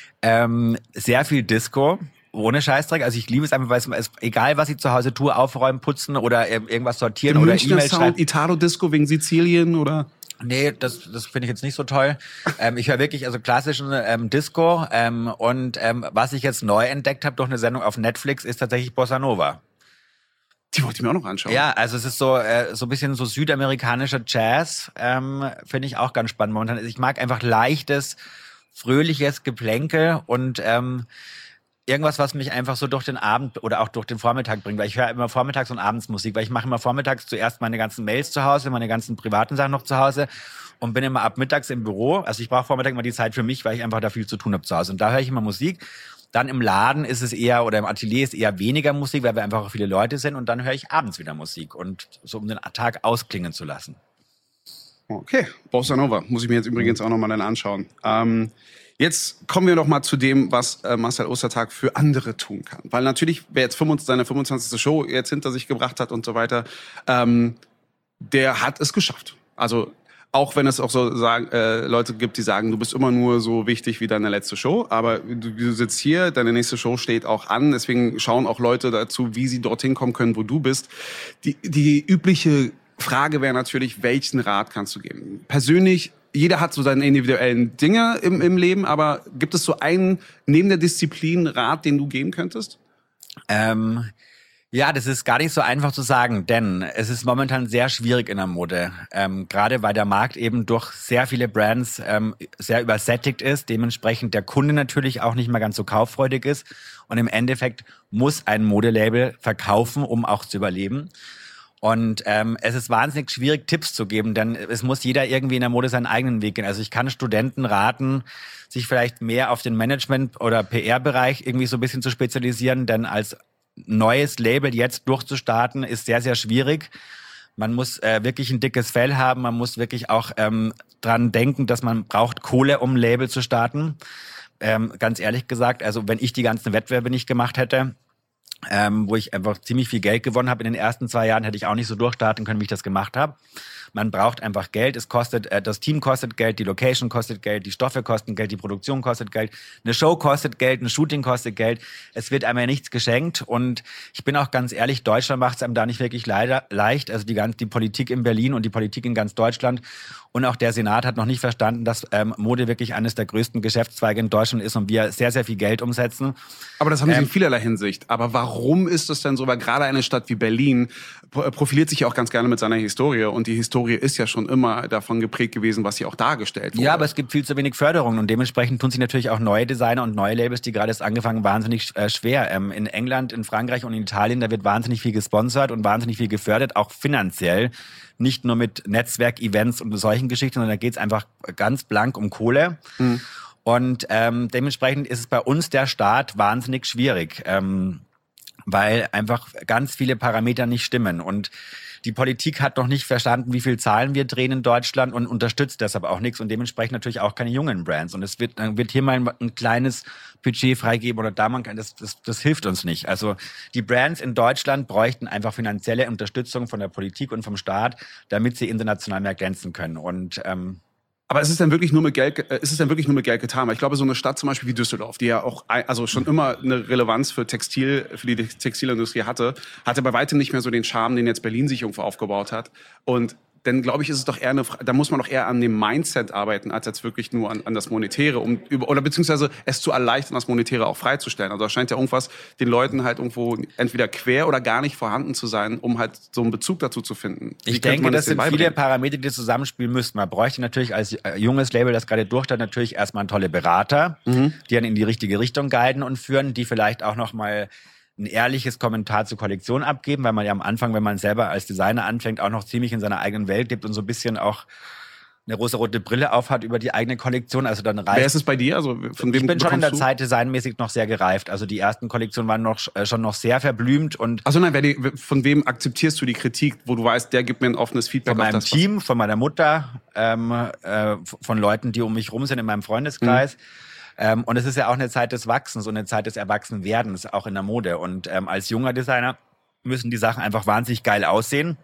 ähm, sehr viel Disco, ohne Scheißdreck. Also ich liebe es einfach, weil es ist, egal was ich zu Hause tue, aufräumen, putzen oder irgendwas sortieren oder E-Mail schreiben. Italo-Disco wegen Sizilien oder? Nee, das, das finde ich jetzt nicht so toll. Ähm, ich höre wirklich also klassischen ähm, Disco ähm, und ähm, was ich jetzt neu entdeckt habe durch eine Sendung auf Netflix ist tatsächlich Bossa Nova. Die wollte ich mir auch noch anschauen. Ja, also es ist so äh, so ein bisschen so südamerikanischer Jazz, ähm, finde ich auch ganz spannend momentan. Ich mag einfach leichtes, fröhliches Geplänkel und ähm, irgendwas, was mich einfach so durch den Abend oder auch durch den Vormittag bringt, weil ich höre immer vormittags und abends Musik, weil ich mache immer vormittags zuerst meine ganzen Mails zu Hause, meine ganzen privaten Sachen noch zu Hause und bin immer ab mittags im Büro. Also ich brauche vormittags immer die Zeit für mich, weil ich einfach da viel zu tun habe zu Hause. Und da höre ich immer Musik. Dann im Laden ist es eher, oder im Atelier ist eher weniger Musik, weil wir einfach auch viele Leute sind. Und dann höre ich abends wieder Musik und so, um den Tag ausklingen zu lassen. Okay, Bossa Nova. Muss ich mir jetzt übrigens auch nochmal dann anschauen. Ähm, jetzt kommen wir noch mal zu dem, was äh, Marcel Ostertag für andere tun kann. Weil natürlich, wer jetzt fünfundzwanzig, seine fünfundzwanzigste Show jetzt hinter sich gebracht hat und so weiter, ähm, der hat es geschafft. Also auch wenn es auch so sagen, äh, Leute gibt, die sagen, du bist immer nur so wichtig wie deine letzte Show, aber du, du sitzt hier, deine nächste Show steht auch an, deswegen schauen auch Leute dazu, wie sie dorthin kommen können, wo du bist. Die, die übliche Frage wäre natürlich, welchen Rat kannst du geben? Persönlich, jeder hat so seine individuellen Dinge im, im Leben, aber gibt es so einen neben der Disziplin Rat, den du geben könntest? Ähm, ja, das ist gar nicht so einfach zu sagen, denn es ist momentan sehr schwierig in der Mode. Ähm, gerade weil der Markt eben durch sehr viele Brands ähm, sehr übersättigt ist, dementsprechend der Kunde natürlich auch nicht mehr ganz so kauffreudig ist. Und im Endeffekt muss ein Modelabel verkaufen, um auch zu überleben. Und ähm, es ist wahnsinnig schwierig, Tipps zu geben, denn es muss jeder irgendwie in der Mode seinen eigenen Weg gehen. Also ich kann Studenten raten, sich vielleicht mehr auf den Management- oder P R-Bereich irgendwie so ein bisschen zu spezialisieren, denn als neues Label jetzt durchzustarten, ist sehr, sehr schwierig. Man muss äh, wirklich ein dickes Fell haben, man muss wirklich auch ähm, dran denken, dass man braucht Kohle, um ein Label zu starten. Ähm, ganz ehrlich gesagt, also wenn ich die ganzen Wettbewerbe nicht gemacht hätte, ähm, wo ich einfach ziemlich viel Geld gewonnen habe in den ersten zwei Jahren, hätte ich auch nicht so durchstarten können, wie ich das gemacht habe. Man braucht einfach Geld, es kostet, äh, das Team kostet Geld, die Location kostet Geld, die Stoffe kosten Geld, die Produktion kostet Geld, eine Show kostet Geld, ein Shooting kostet Geld. Es wird einem ja nichts geschenkt und ich bin auch ganz ehrlich, Deutschland macht es einem da nicht wirklich leider, leicht. Also die ganze die Politik in Berlin und die Politik in ganz Deutschland und auch der Senat hat noch nicht verstanden, dass ähm, Mode wirklich eines der größten Geschäftszweige in Deutschland ist und wir sehr, sehr viel Geld umsetzen. Aber das haben sie ähm, in vielerlei Hinsicht. Aber warum ist es denn so? Weil gerade eine Stadt wie Berlin profiliert sich ja auch ganz gerne mit seiner Historie und die Historie ist ja schon immer davon geprägt gewesen, was hier auch dargestellt wurde. Ja, aber es gibt viel zu wenig Förderung und dementsprechend tun sich natürlich auch neue Designer und neue Labels, die gerade erst angefangen, wahnsinnig äh, schwer. Ähm, in England, in Frankreich und in Italien, da wird wahnsinnig viel gesponsert und wahnsinnig viel gefördert, auch finanziell. Nicht nur mit Netzwerk-Events und solchen Geschichten, sondern da geht's einfach ganz blank um Kohle. Mhm. Und ähm, dementsprechend ist es bei uns der Start wahnsinnig schwierig, ähm, weil einfach ganz viele Parameter nicht stimmen. Und die Politik hat noch nicht verstanden, wie viel Zahlen wir drehen in Deutschland und unterstützt deshalb auch nichts und dementsprechend natürlich auch keine jungen Brands. Und es wird, dann wird hier mal ein, ein kleines Budget freigeben oder da man kann, das, das, das hilft uns nicht. Also die Brands in Deutschland bräuchten einfach finanzielle Unterstützung von der Politik und vom Staat, damit sie international mehr glänzen können. Und ähm, aber ist es denn wirklich nur mit Geld, ist es denn wirklich nur mit Geld getan? Weil ich glaube, so eine Stadt zum Beispiel wie Düsseldorf, die ja auch also schon immer eine Relevanz für Textil, für die Textilindustrie hatte, hatte bei weitem nicht mehr so den Charme, den jetzt Berlin sich irgendwo aufgebaut hat. Und dann glaube ich, ist es doch eher eine, da muss man doch eher an dem Mindset arbeiten, als jetzt wirklich nur an, an das Monetäre, um über, oder beziehungsweise es zu erleichtern, das Monetäre auch freizustellen. Also da scheint ja irgendwas den Leuten halt irgendwo entweder quer oder gar nicht vorhanden zu sein, um halt so einen Bezug dazu zu finden. Wie ich denke, das, das sind viele Parameter, die zusammenspielen müssten. Man bräuchte natürlich als junges Label, das gerade durchstartet, natürlich erstmal tolle Berater, mhm. die dann in die richtige Richtung guiden und führen, die vielleicht auch noch mal ein ehrliches Kommentar zur Kollektion abgeben, weil man ja am Anfang, wenn man selber als Designer anfängt, auch noch ziemlich in seiner eigenen Welt lebt und so ein bisschen auch eine rosarote Brille aufhat über die eigene Kollektion. Also dann reicht. Wer ist es bei dir? Also von wem ich bin schon in der du? Zeit designmäßig noch sehr gereift. Also die ersten Kollektionen waren noch äh, schon noch sehr verblümt und. Also nein, wer die, von wem akzeptierst du die Kritik, wo du weißt, der gibt mir ein offenes Feedback? Von meinem auf das, Team, von meiner Mutter, ähm, äh, von Leuten, die um mich rum sind in meinem Freundeskreis. Mhm. Ähm, und es ist ja auch eine Zeit des Wachsens und eine Zeit des Erwachsenwerdens, auch in der Mode. Und ähm, als junger Designer müssen die Sachen einfach wahnsinnig geil aussehen.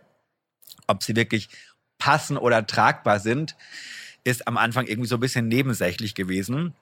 Ob sie wirklich passen oder tragbar sind, ist am Anfang irgendwie so ein bisschen nebensächlich gewesen.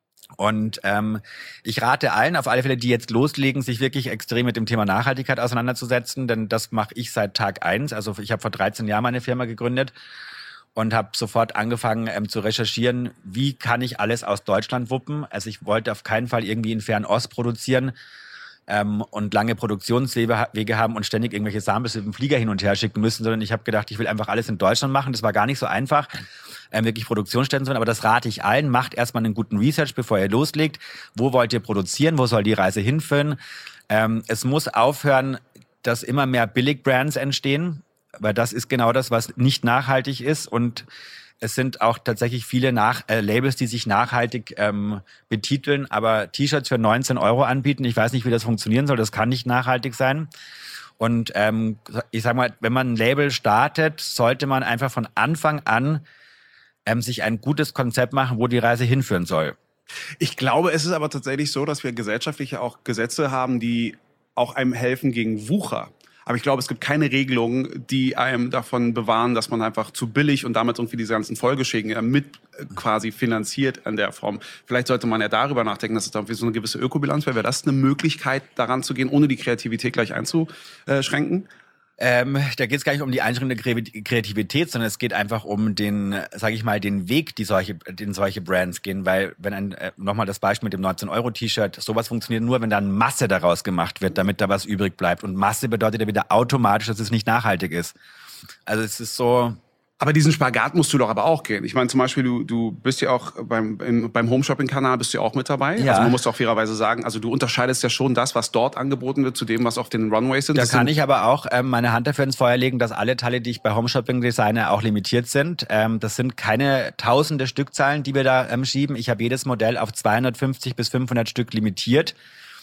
Und ähm, ich rate allen, auf alle Fälle, die jetzt loslegen, sich wirklich extrem mit dem Thema Nachhaltigkeit auseinanderzusetzen, denn das mache ich seit Tag eins. Also ich habe vor dreizehn Jahren meine Firma gegründet und habe sofort angefangen ähm, zu recherchieren, wie kann ich alles aus Deutschland wuppen. Also ich wollte auf keinen Fall irgendwie in Fernost produzieren, ähm, und lange Produktionswege Wege haben und ständig irgendwelche Samples mit dem Flieger hin und her schicken müssen, sondern ich habe gedacht, ich will einfach alles in Deutschland machen. Das war gar nicht so einfach, ähm, wirklich Produktionsstätten zu haben, aber das rate ich allen. Macht erstmal einen guten Research, bevor ihr loslegt. Wo wollt ihr produzieren? Wo soll die Reise hinführen? Ähm, es muss aufhören, dass immer mehr Billig-Brands entstehen, weil das ist genau das, was nicht nachhaltig ist, und es sind auch tatsächlich viele Nach äh, Labels, die sich nachhaltig ähm, betiteln, aber T-Shirts für neunzehn Euro anbieten. Ich weiß nicht, wie das funktionieren soll. Das kann nicht nachhaltig sein. Und ähm, ich sag mal, wenn man ein Label startet, sollte man einfach von Anfang an ähm, sich ein gutes Konzept machen, wo die Reise hinführen soll. Ich glaube, es ist aber tatsächlich so, dass wir gesellschaftlich auch Gesetze haben, die auch einem helfen gegen Wucher. Aber ich glaube, es gibt keine Regelungen, die einem davon bewahren, dass man einfach zu billig und damit irgendwie diese ganzen Folgeschäden mit quasi finanziert in der Form. Vielleicht sollte man ja darüber nachdenken, dass es da irgendwie so eine gewisse Ökobilanz wäre. Wäre das eine Möglichkeit, daran zu gehen, ohne die Kreativität gleich einzuschränken? Ähm, da geht es gar nicht um die Einschränkung der Kreativität, sondern es geht einfach um den, sage ich mal, den Weg, die solche, den solche Brands gehen. Weil wenn ein, äh, nochmal das Beispiel mit dem neunzehn Euro T-Shirt, sowas funktioniert nur, wenn dann Masse daraus gemacht wird, damit da was übrig bleibt. Und Masse bedeutet ja wieder automatisch, dass es nicht nachhaltig ist. Also es ist so... Aber diesen Spagat musst du doch aber auch gehen. Ich meine, zum Beispiel, du, du bist ja auch beim, im, beim Home-Shopping-Kanal bist du ja auch mit dabei. Ja. Also man muss auch fairerweise sagen, also du unterscheidest ja schon das, was dort angeboten wird, zu dem, was auf den Runways sind. Da das kann sind ich aber auch ähm, meine Hand dafür ins Feuer legen, dass alle Teile, die ich bei Home-Shopping designe, auch limitiert sind. Ähm, das sind keine tausende Stückzahlen, die wir da ähm, schieben. Ich habe jedes Modell auf zweihundertfünfzig bis fünfhundert Stück limitiert.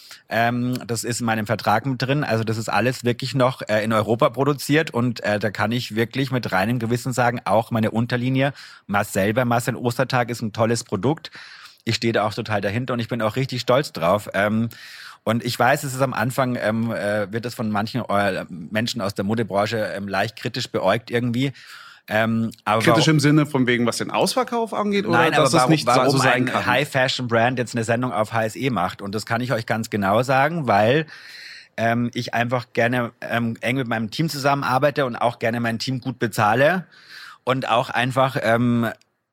Ähm, das ist in meinem Vertrag mit drin. Also das ist alles wirklich noch äh, in Europa produziert, und äh, da kann ich wirklich mit reinem Gewissen sagen, auch meine Unterlinie Marcel bei Marcel Ostertag ist ein tolles Produkt. Ich stehe da auch total dahinter und ich bin auch richtig stolz drauf. Ähm, und ich weiß, es ist am Anfang, ähm, äh, wird das von manchen äh, Menschen aus der Modebranche ähm, leicht kritisch beäugt irgendwie. Ähm, aber kritisch warum, im Sinne von wegen, was den Ausverkauf angeht? Nein, oder dass aber warum, es nicht warum so sein ein kann? High-Fashion-Brand jetzt eine Sendung auf H S E macht? Und das kann ich euch ganz genau sagen, weil ähm, ich einfach gerne ähm, eng mit meinem Team zusammenarbeite und auch gerne mein Team gut bezahle und auch einfach ähm,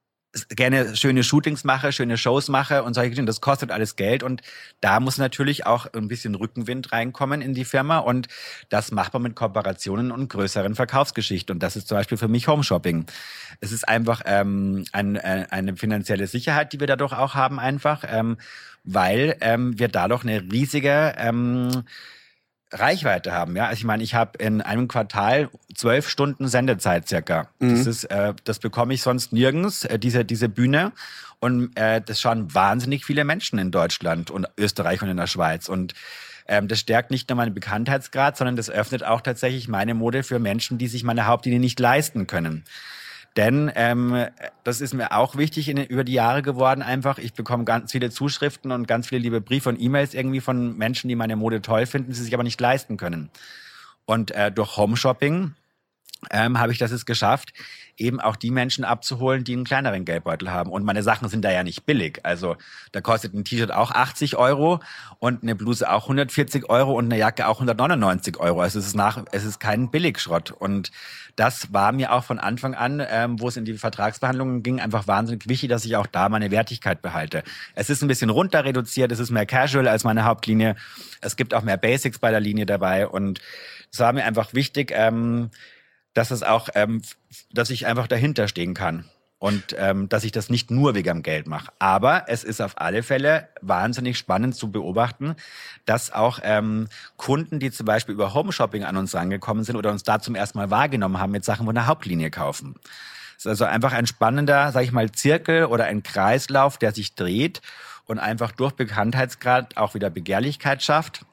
gerne schöne Shootings mache, schöne Shows mache und solche Dinge. Das kostet alles Geld, und da muss natürlich auch ein bisschen Rückenwind reinkommen in die Firma, und das macht man mit Kooperationen und größeren Verkaufsgeschichten, und das ist zum Beispiel für mich Home Shopping. Es ist einfach ähm, ein, äh, eine finanzielle Sicherheit, die wir dadurch auch haben einfach, ähm, weil ähm, wir dadurch eine riesige ähm, Reichweite haben, ja. Also ich meine, ich habe in einem Quartal zwölf Stunden Sendezeit circa. Mhm. Das ist, äh, das bekomme ich sonst nirgends, äh, diese diese Bühne. Und äh, das schauen wahnsinnig viele Menschen in Deutschland und Österreich und in der Schweiz. Und ähm, das stärkt nicht nur meinen Bekanntheitsgrad, sondern das öffnet auch tatsächlich meine Mode für Menschen, die sich meine Hauptlinie nicht leisten können. Denn ähm, das ist mir auch wichtig in, über die Jahre geworden einfach. Ich bekomme ganz viele Zuschriften und ganz viele liebe Briefe und E-Mails irgendwie von Menschen, die meine Mode toll finden, sie sich aber nicht leisten können. Und äh, durch Home-Shopping ähm, habe ich das es geschafft, eben auch die Menschen abzuholen, die einen kleineren Geldbeutel haben. Und meine Sachen sind da ja nicht billig. Also da kostet ein T-Shirt auch achtzig Euro und eine Bluse auch hundertvierzig Euro und eine Jacke auch hundertneunundneunzig Euro. Also es ist nach, es ist kein Billigschrott. Und das war mir auch von Anfang an, ähm, wo es in die Vertragsverhandlungen ging, einfach wahnsinnig wichtig, dass ich auch da meine Wertigkeit behalte. Es ist ein bisschen runter reduziert, es ist mehr Casual als meine Hauptlinie. Es gibt auch mehr Basics bei der Linie dabei, und es war mir einfach wichtig, ähm, dass es auch, ähm, dass ich einfach dahinter stehen kann und ähm, dass ich das nicht nur wegen dem Geld mache. Aber es ist auf alle Fälle wahnsinnig spannend zu beobachten, dass auch ähm, Kunden, die zum Beispiel über Home-Shopping an uns rangekommen sind oder uns da zum ersten Mal wahrgenommen haben, mit Sachen von der Hauptlinie kaufen. Es ist also einfach ein spannender, sag ich mal, Zirkel oder ein Kreislauf, der sich dreht und einfach durch Bekanntheitsgrad auch wieder Begehrlichkeit schafft.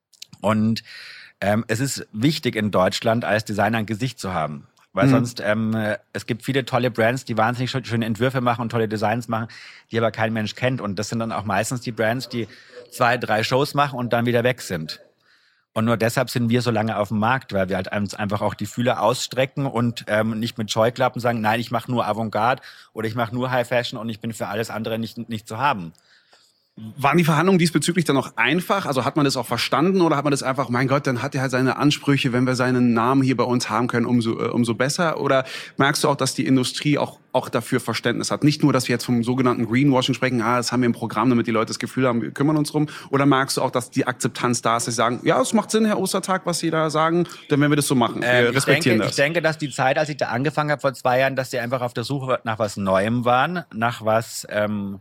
Und Ähm, es ist wichtig in Deutschland als Designer ein Gesicht zu haben, weil mhm. sonst ähm, es gibt viele tolle Brands, die wahnsinnig schöne Entwürfe machen und tolle Designs machen, die aber kein Mensch kennt, und das sind dann auch meistens die Brands, die zwei, drei Shows machen und dann wieder weg sind. Und nur deshalb sind wir so lange auf dem Markt, weil wir halt uns einfach auch die Fühler ausstrecken und ähm, nicht mit Scheuklappen sagen, nein, ich mache nur Avantgarde oder ich mache nur High Fashion und ich bin für alles andere nicht nicht zu haben. Waren die Verhandlungen diesbezüglich dann noch einfach? Also hat man das auch verstanden oder hat man das einfach, mein Gott, dann hat er halt seine Ansprüche, wenn wir seinen Namen hier bei uns haben können, umso, äh, umso besser? Oder merkst du auch, dass die Industrie auch, auch dafür Verständnis hat? Nicht nur, dass wir jetzt vom sogenannten Greenwashing sprechen, ah, das haben wir im Programm, damit die Leute das Gefühl haben, wir kümmern uns drum. Oder merkst du auch, dass die Akzeptanz da ist, dass sie sagen, ja, es macht Sinn, Herr Ostertag, was Sie da sagen, dann werden wir das so machen. Wir ähm, respektieren ich denke, das. Ich denke, dass die Zeit, als ich da angefangen habe vor zwei Jahren, dass die einfach auf der Suche nach was Neuem waren, nach was... Ähm,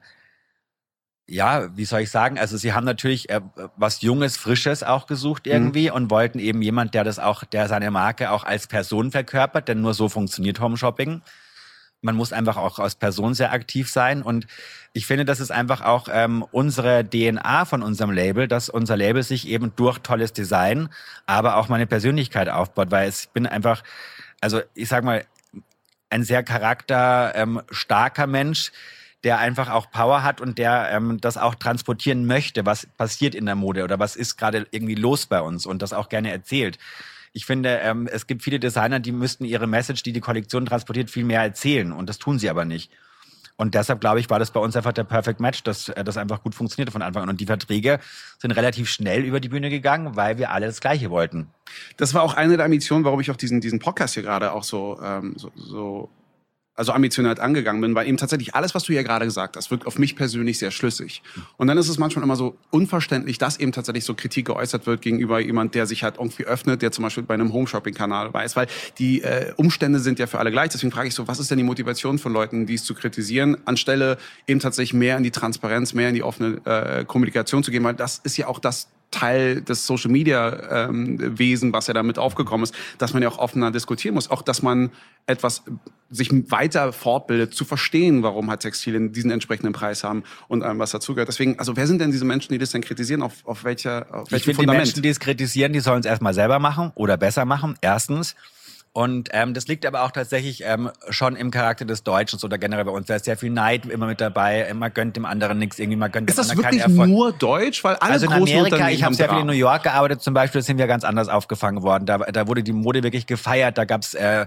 Ja, wie soll ich sagen? Also sie haben natürlich äh, was Junges, Frisches auch gesucht irgendwie mhm. und wollten eben jemand, der das auch, der seine Marke auch als Person verkörpert, denn nur so funktioniert Home Shopping. Man muss einfach auch als Person sehr aktiv sein und ich finde, das ist einfach auch ähm, unsere D N A von unserem Label, dass unser Label sich eben durch tolles Design, aber auch meine Persönlichkeit aufbaut, weil ich bin einfach, also ich sag mal, ein sehr charakterstarker ähm, Mensch, der einfach auch Power hat und der ähm, das auch transportieren möchte, was passiert in der Mode oder was ist gerade irgendwie los bei uns und das auch gerne erzählt. Ich finde, ähm, es gibt viele Designer, die müssten ihre Message, die die Kollektion transportiert, viel mehr erzählen und das tun sie aber nicht. Und deshalb, glaube ich, war das bei uns einfach der Perfect Match, dass das einfach gut funktionierte von Anfang an. Und die Verträge sind relativ schnell über die Bühne gegangen, weil wir alle das Gleiche wollten. Das war auch eine der Ambitionen, warum ich auch diesen, diesen Podcast hier gerade auch so, ähm, so, so also ambitioniert angegangen bin, weil eben tatsächlich alles, was du hier gerade gesagt hast, wirkt auf mich persönlich sehr schlüssig. Und dann ist es manchmal immer so unverständlich, dass eben tatsächlich so Kritik geäußert wird gegenüber jemand, der sich halt irgendwie öffnet, der zum Beispiel bei einem Home-Shopping-Kanal weiß, weil die äh, Umstände sind ja für alle gleich. Deswegen frage ich so, was ist denn die Motivation von Leuten, dies zu kritisieren, anstelle eben tatsächlich mehr in die Transparenz, mehr in die offene äh, Kommunikation zu gehen, weil das ist ja auch das Teil des Social Media ähm, Wesen, was ja damit aufgekommen ist, dass man ja auch offener diskutieren muss, auch dass man etwas sich weiter fortbildet, zu verstehen, warum halt Textilien diesen entsprechenden Preis haben und allem, was dazugehört. Deswegen, also wer sind denn diese Menschen, die das denn kritisieren? Auf, auf welcher, auf welchem ich finde, Fundament? Die Menschen, die es kritisieren, die sollen es erstmal selber machen oder besser machen, erstens. Und ähm, das liegt aber auch tatsächlich ähm, schon im Charakter des Deutschen oder generell bei uns. Da ist sehr viel Neid immer mit dabei. Man gönnt dem anderen nichts, irgendwie man gönnt dem Ist das anderen wirklich keinen Erfolg. Nur deutsch? Weil alle also in großen Amerika, Unternehmen ich habe haben sehr viel Drama. in New York gearbeitet zum Beispiel, das sind wir ganz anders aufgefangen worden. Da, da wurde die Mode wirklich gefeiert, da gab's äh,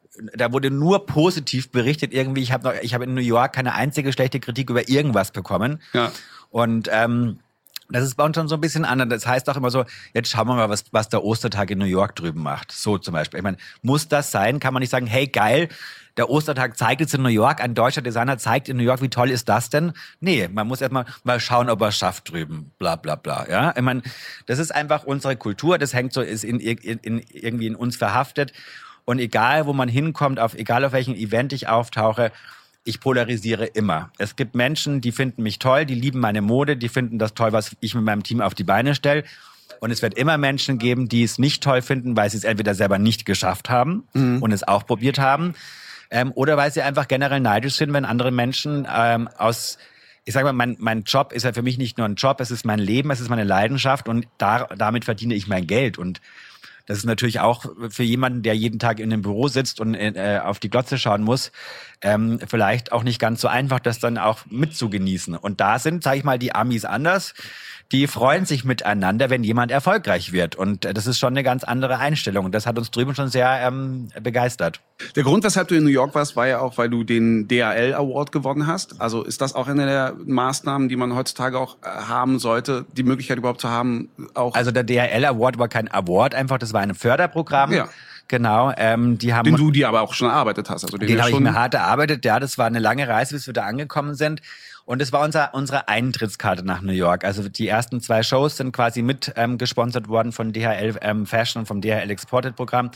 da wurde nur positiv berichtet irgendwie. Ich habe noch, ich habe in New York keine einzige schlechte Kritik über irgendwas bekommen. Ja. Und ähm, das ist bei uns schon so ein bisschen anders. Das heißt auch immer so, jetzt schauen wir mal, was, was der Ostertag in New York drüben macht. So zum Beispiel. Ich meine, muss das sein? Kann man nicht sagen, hey geil, der Ostertag zeigt jetzt in New York, ein deutscher Designer zeigt in New York, wie toll ist das denn? Nee, man muss erstmal mal schauen, ob er es schafft drüben. Bla bla bla. Ja? Ich meine, das ist einfach unsere Kultur, das hängt so, ist in, in, in, irgendwie in uns verhaftet. Und egal, wo man hinkommt, auf, egal auf welchem Event ich auftauche, ich polarisiere immer. Es gibt Menschen, die finden mich toll, die lieben meine Mode, die finden das toll, was ich mit meinem Team auf die Beine stelle. Und es wird immer Menschen geben, die es nicht toll finden, weil sie es entweder selber nicht geschafft haben mhm. und es auch probiert haben, ähm, oder weil sie einfach generell neidisch sind, wenn andere Menschen ähm, aus, ich sage mal, mein, mein Job ist ja für mich nicht nur ein Job, es ist mein Leben, es ist meine Leidenschaft und da, damit verdiene ich mein Geld. Und das ist natürlich auch für jemanden, der jeden Tag in einem Büro sitzt und äh, auf die Glotze schauen muss, ähm, vielleicht auch nicht ganz so einfach, das dann auch mitzugenießen. Und da sind, sage ich mal, die Amis anders. Die freuen sich miteinander, wenn jemand erfolgreich wird. Und das ist schon eine ganz andere Einstellung. Und das hat uns drüben schon sehr ähm, begeistert. Der Grund, weshalb du in New York warst, war ja auch, weil du den D H L Award gewonnen hast. Also ist das auch eine der Maßnahmen, die man heutzutage auch haben sollte, die Möglichkeit überhaupt zu haben? Auch Also der D H L Award war kein Award, einfach das war ein Förderprogramm. Ja. Genau, ähm, die haben... Den du dir aber auch schon erarbeitet hast. Also den den ja habe ich schon mir hart erarbeitet, ja, das war eine lange Reise, bis wir da angekommen sind. Und das war unser, unsere Eintrittskarte nach New York. Also die ersten zwei Shows sind quasi mit ähm, gesponsert worden von D H L ähm, Fashion und vom D H L Exported Programm.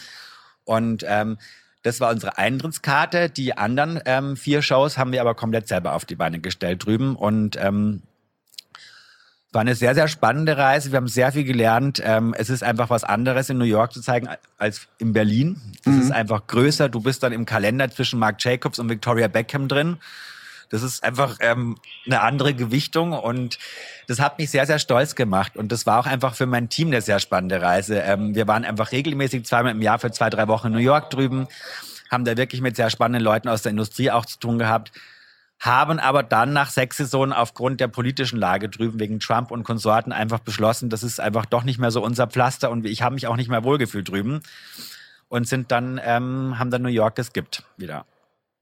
Und ähm, das war unsere Eintrittskarte. Die anderen ähm, vier Shows haben wir aber komplett selber auf die Beine gestellt drüben. Und ähm, war eine sehr, sehr spannende Reise. Wir haben sehr viel gelernt. Ähm, es ist einfach was anderes, in New York zu zeigen, als in Berlin. Es mhm. ist einfach größer. Du bist dann im Kalender zwischen Marc Jacobs und Victoria Beckham drin. Das ist einfach ähm, eine andere Gewichtung und das hat mich sehr, sehr stolz gemacht. Und das war auch einfach für mein Team eine sehr spannende Reise. Ähm, wir waren einfach regelmäßig zweimal im Jahr für zwei, drei Wochen in New York drüben, haben da wirklich mit sehr spannenden Leuten aus der Industrie auch zu tun gehabt, haben aber dann nach sechs Saisonen aufgrund der politischen Lage drüben wegen Trump und Konsorten einfach beschlossen, das ist einfach doch nicht mehr so unser Pflaster und ich habe mich auch nicht mehr wohlgefühlt drüben und sind dann, ähm, haben dann New York geskippt wieder.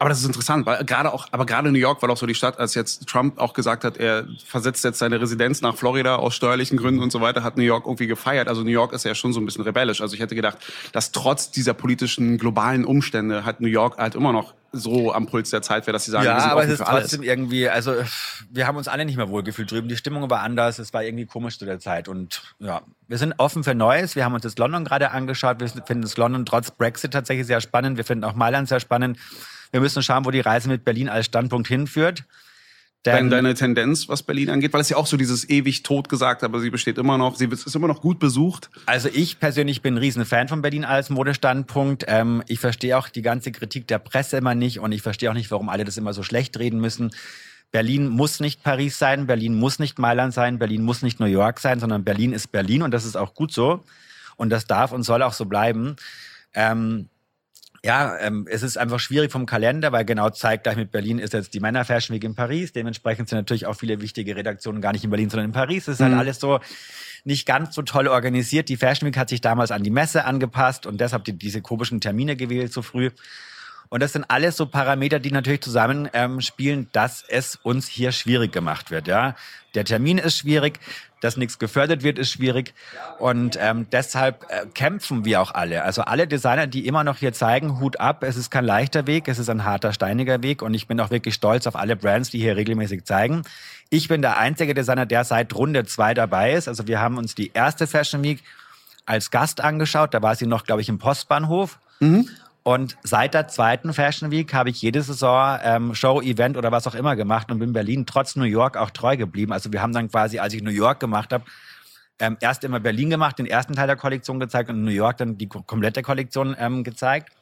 Aber das ist interessant, weil gerade auch, aber gerade New York war doch so die Stadt, als jetzt Trump auch gesagt hat, er versetzt jetzt seine Residenz nach Florida aus steuerlichen Gründen und so weiter, hat New York irgendwie gefeiert. Also New York ist ja schon so ein bisschen rebellisch. Also ich hätte gedacht, dass trotz dieser politischen globalen Umstände hat New York halt immer noch so am Puls der Zeit wäre, dass sie sagen, ja, wir sind aber offen es ist für alles. trotzdem irgendwie, also wir haben uns alle nicht mehr wohlgefühlt drüben. Die Stimmung war anders, es war irgendwie komisch zu der Zeit. Und ja, wir sind offen für Neues. Wir haben uns das London gerade angeschaut. Wir finden das London trotz Brexit tatsächlich sehr spannend. Wir finden auch Mailand sehr spannend. Wir müssen schauen, wo die Reise mit Berlin als Standpunkt hinführt. Denn deine Tendenz, was Berlin angeht, weil es ja auch so dieses ewig tot gesagt, aber sie besteht immer noch, sie ist immer noch gut besucht. Also ich persönlich bin ein riesen Fan von Berlin als Modestandpunkt. Ähm, ich verstehe auch die ganze Kritik der Presse immer nicht und ich verstehe auch nicht, warum alle das immer so schlecht reden müssen. Berlin muss nicht Paris sein, Berlin muss nicht Mailand sein, Berlin muss nicht New York sein, sondern Berlin ist Berlin und das ist auch gut so. Und das darf und soll auch so bleiben. Ähm, Ja, ähm, es ist einfach schwierig vom Kalender, weil genau zeitgleich mit Berlin ist jetzt die Männer-Fashion Week in Paris. Dementsprechend sind natürlich auch viele wichtige Redaktionen gar nicht in Berlin, sondern in Paris. Es ist halt Mhm. alles so nicht ganz so toll organisiert. Die Fashion Week hat sich damals an die Messe angepasst und deshalb die, diese komischen Termine gewählt so früh. Und das sind alles so Parameter, die natürlich zusammen ähm, spielen, dass es uns hier schwierig gemacht wird. Ja, der Termin ist schwierig, dass nichts gefördert wird, ist schwierig. Und ähm, deshalb äh, kämpfen wir auch alle. Also alle Designer, die immer noch hier zeigen, Hut ab, es ist kein leichter Weg, es ist ein harter, steiniger Weg. Und ich bin auch wirklich stolz auf alle Brands, die hier regelmäßig zeigen. Ich bin der einzige Designer, der seit Runde zwei dabei ist. Also wir haben uns die erste Fashion Week als Gast angeschaut. Da war sie noch, glaube ich, im Postbahnhof. Mhm. Und seit der zweiten Fashion Week habe ich jede Saison ähm, Show, Event oder was auch immer gemacht und bin Berlin trotz New York auch treu geblieben. Also wir haben dann quasi, als ich New York gemacht habe, ähm, erst immer Berlin gemacht, den ersten Teil der Kollektion gezeigt und in New York dann die ko- komplette Kollektion ähm, gezeigt.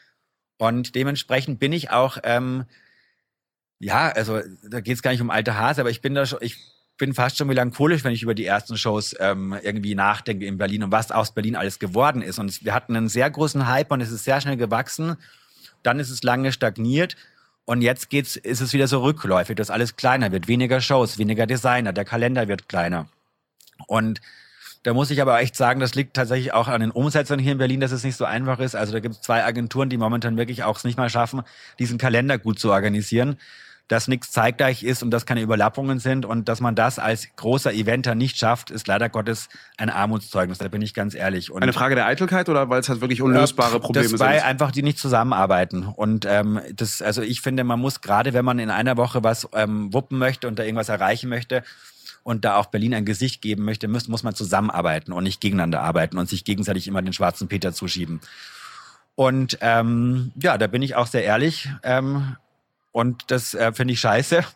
Und dementsprechend bin ich auch, ähm, ja, also da geht es gar nicht um alte Hase, aber ich bin da schon, ich bin fast schon melancholisch, wenn ich über die ersten Shows ähm, irgendwie nachdenke in Berlin und was aus Berlin alles geworden ist. Und wir hatten einen sehr großen Hype und es ist sehr schnell gewachsen. Dann ist es lange stagniert und jetzt geht's, ist es wieder so rückläufig, dass alles kleiner wird, weniger Shows, weniger Designer, der Kalender wird kleiner. Und da muss ich aber echt sagen, das liegt tatsächlich auch an den Umsetzern hier in Berlin, dass es nicht so einfach ist. Also da gibt es zwei Agenturen, die momentan wirklich auch es nicht mal schaffen, diesen Kalender gut zu organisieren. Dass nichts zeitgleich ist und dass keine Überlappungen sind und dass man das als großer Eventer nicht schafft, ist leider Gottes ein Armutszeugnis, da bin ich ganz ehrlich. Und Eine Frage der Eitelkeit oder weil es halt wirklich unlösbare Probleme das bei sind? einfach, die nicht zusammenarbeiten. Und ähm, das, also ich finde, man muss gerade, wenn man in einer Woche was ähm, wuppen möchte und da irgendwas erreichen möchte und da auch Berlin ein Gesicht geben möchte, muss, muss man zusammenarbeiten und nicht gegeneinander arbeiten und sich gegenseitig immer den schwarzen Peter zuschieben. Und ähm, ja, da bin ich auch sehr ehrlich. Ähm, Und das äh, finde ich scheiße.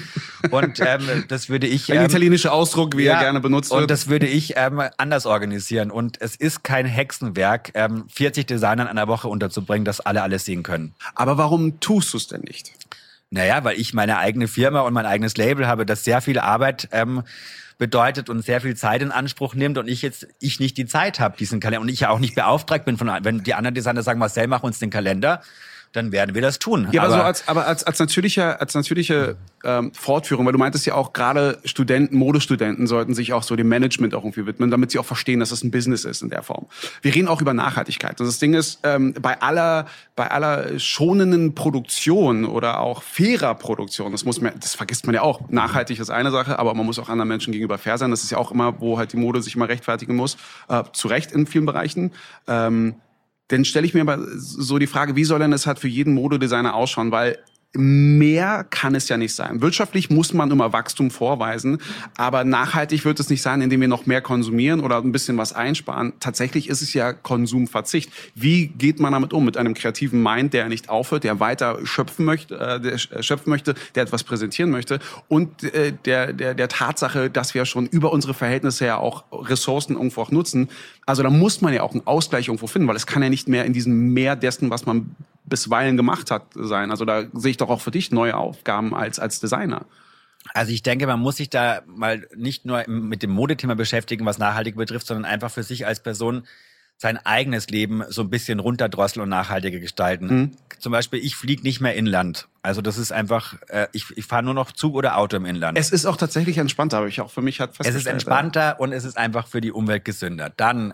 Und ähm, das würde ich... Ein Ähm, italienischer Ausdruck, wie ja, er gerne benutzt wird. Und das würde ich ähm, anders organisieren. Und es ist kein Hexenwerk, ähm, vierzig Designer in einer Woche unterzubringen, dass alle alles sehen können. Aber warum tust du es denn nicht? Naja, weil ich meine eigene Firma und mein eigenes Label habe, das sehr viel Arbeit ähm, bedeutet und sehr viel Zeit in Anspruch nimmt und ich jetzt ich nicht die Zeit habe, diesen Kalender. Und ich ja auch nicht beauftragt bin von... Wenn die anderen Designer sagen, Marcel, mach uns den Kalender, dann werden wir das tun. Ja, aber, aber so als, aber als, als natürliche, als natürliche ähm, Fortführung, weil du meintest ja auch, gerade Studenten, Modestudenten sollten sich auch so dem Management auch irgendwie widmen, damit sie auch verstehen, dass es ein Business ist in der Form. Wir reden auch über Nachhaltigkeit. Das Ding ist, ähm, bei aller, bei aller schonenden Produktion oder auch fairer Produktion, das muss man, das vergisst man ja auch. Nachhaltig ist eine Sache, aber man muss auch anderen Menschen gegenüber fair sein. Das ist ja auch immer, wo halt die Mode sich immer rechtfertigen muss. Äh, zu Recht in vielen Bereichen. Ähm, Dann stelle ich mir aber so die Frage, wie soll denn das halt für jeden Modedesigner ausschauen? Weil mehr kann es ja nicht sein. Wirtschaftlich muss man immer Wachstum vorweisen, aber nachhaltig wird es nicht sein, indem wir noch mehr konsumieren oder ein bisschen was einsparen. Tatsächlich ist es ja Konsumverzicht. Wie geht man damit um? Mit einem kreativen Mind, der nicht aufhört, der weiter schöpfen möchte, äh, der schöpfen möchte, der etwas präsentieren möchte und äh, der, der, der Tatsache, dass wir schon über unsere Verhältnisse ja auch Ressourcen irgendwo auch nutzen. Also da muss man ja auch einen Ausgleich irgendwo finden, weil es kann ja nicht mehr in diesem Meer dessen, was man bisweilen gemacht hat, sein. Also da sehe ich doch auch für dich neue Aufgaben als, als Designer. Also ich denke, man muss sich da mal nicht nur mit dem Modethema beschäftigen, was nachhaltig betrifft, sondern einfach für sich als Person sein eigenes Leben so ein bisschen runterdrosseln und nachhaltiger gestalten. Mhm. Zum Beispiel, ich fliege nicht mehr Inland. Also das ist einfach, äh, ich, ich fahre nur noch Zug oder Auto im Inland. Es ist auch tatsächlich entspannter, habe ich auch für mich halt festgestellt. Es ist entspannter ja. Und es ist einfach für die Umwelt gesünder. Dann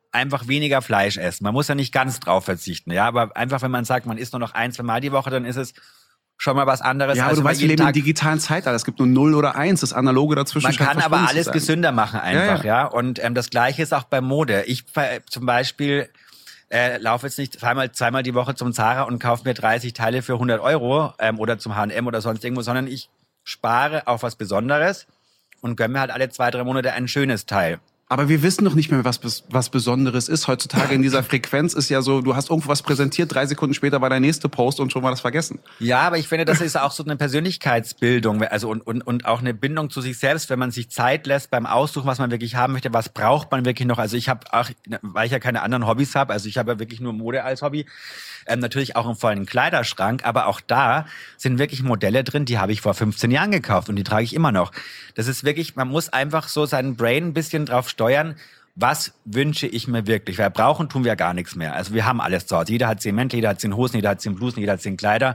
einfach weniger Fleisch essen. Man muss ja nicht ganz drauf verzichten, ja, aber einfach, wenn man sagt, man isst nur noch ein, zwei Mal die Woche, dann ist es schon mal was anderes. Ja, aber als du weißt, wir leben im digitalen Zeitalter. Es gibt nur null oder eins. Das Analoge dazwischen Man scheint kann aber verschwunden alles zu sein. gesünder machen einfach, ja. Ja, ja. ja? Und ähm, das Gleiche ist auch bei Mode. Ich äh, zum Beispiel äh, laufe jetzt nicht zweimal, zweimal die Woche zum Zara und kaufe mir dreißig Teile für hundert Euro ähm, oder zum H und M oder sonst irgendwo, sondern ich spare auf was Besonderes und gönne mir halt alle zwei, drei Monate ein schönes Teil. Aber wir wissen doch nicht mehr, was, was Besonderes ist. Heutzutage in dieser Frequenz ist ja so, du hast irgendwo was präsentiert, drei Sekunden später war der nächste Post und schon war das vergessen. Ja, aber ich finde, das ist auch so eine Persönlichkeitsbildung, also und, und, und auch eine Bindung zu sich selbst, wenn man sich Zeit lässt beim Aussuchen, was man wirklich haben möchte, was braucht man wirklich noch. Also ich habe auch, weil ich ja keine anderen Hobbys habe, also ich habe ja wirklich nur Mode als Hobby, ähm, natürlich auch einen vollen Kleiderschrank, aber auch da sind wirklich Modelle drin, die habe ich vor fünfzehn Jahren gekauft und die trage ich immer noch. Das ist wirklich, man muss einfach so seinen Brain ein bisschen drauf steuern, was wünsche ich mir wirklich? Weil brauchen tun wir gar nichts mehr. Also wir haben alles zu Hause. Jeder hat zehn Mäntel, jeder hat zehn Hosen, jeder hat zehn Blusen, jeder hat zehn Kleider.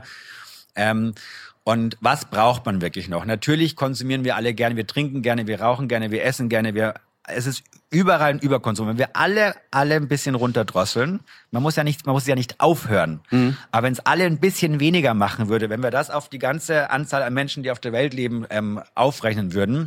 Ähm, und was braucht man wirklich noch? Natürlich konsumieren wir alle gerne, wir trinken gerne, wir rauchen gerne, wir essen gerne, wir es ist überall ein Überkonsum. Wenn wir alle, alle ein bisschen runterdrosseln, man muss ja nicht, man muss ja nicht aufhören. Mhm. Aber wenn es alle ein bisschen weniger machen würde, wenn wir das auf die ganze Anzahl an Menschen, die auf der Welt leben, ähm, aufrechnen würden,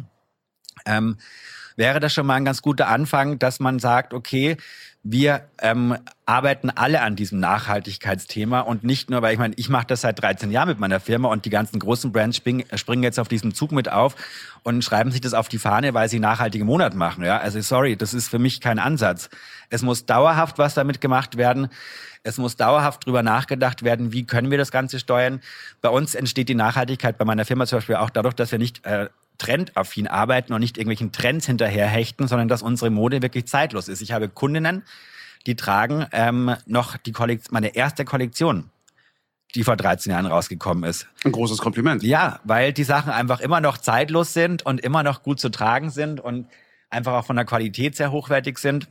ähm, wäre das schon mal ein ganz guter Anfang, dass man sagt, okay, wir ähm, arbeiten alle an diesem Nachhaltigkeitsthema und nicht nur, weil ich meine, ich mache das seit dreizehn Jahren mit meiner Firma und die ganzen großen Brands springen, springen jetzt auf diesen Zug mit auf und schreiben sich das auf die Fahne, weil sie nachhaltige Monat machen. Ja, also sorry, das ist für mich kein Ansatz. Es muss dauerhaft was damit gemacht werden. Es muss dauerhaft drüber nachgedacht werden, wie können wir das Ganze steuern. Bei uns entsteht die Nachhaltigkeit bei meiner Firma zum Beispiel auch dadurch, dass wir nicht äh, trendaffin arbeiten und nicht irgendwelchen Trends hinterherhechten, sondern dass unsere Mode wirklich zeitlos ist. Ich habe Kundinnen, die tragen ähm, noch die Kollektion, meine erste Kollektion, die vor dreizehn Jahren rausgekommen ist. Ein großes Kompliment. Ja, weil die Sachen einfach immer noch zeitlos sind und immer noch gut zu tragen sind und einfach auch von der Qualität sehr hochwertig sind.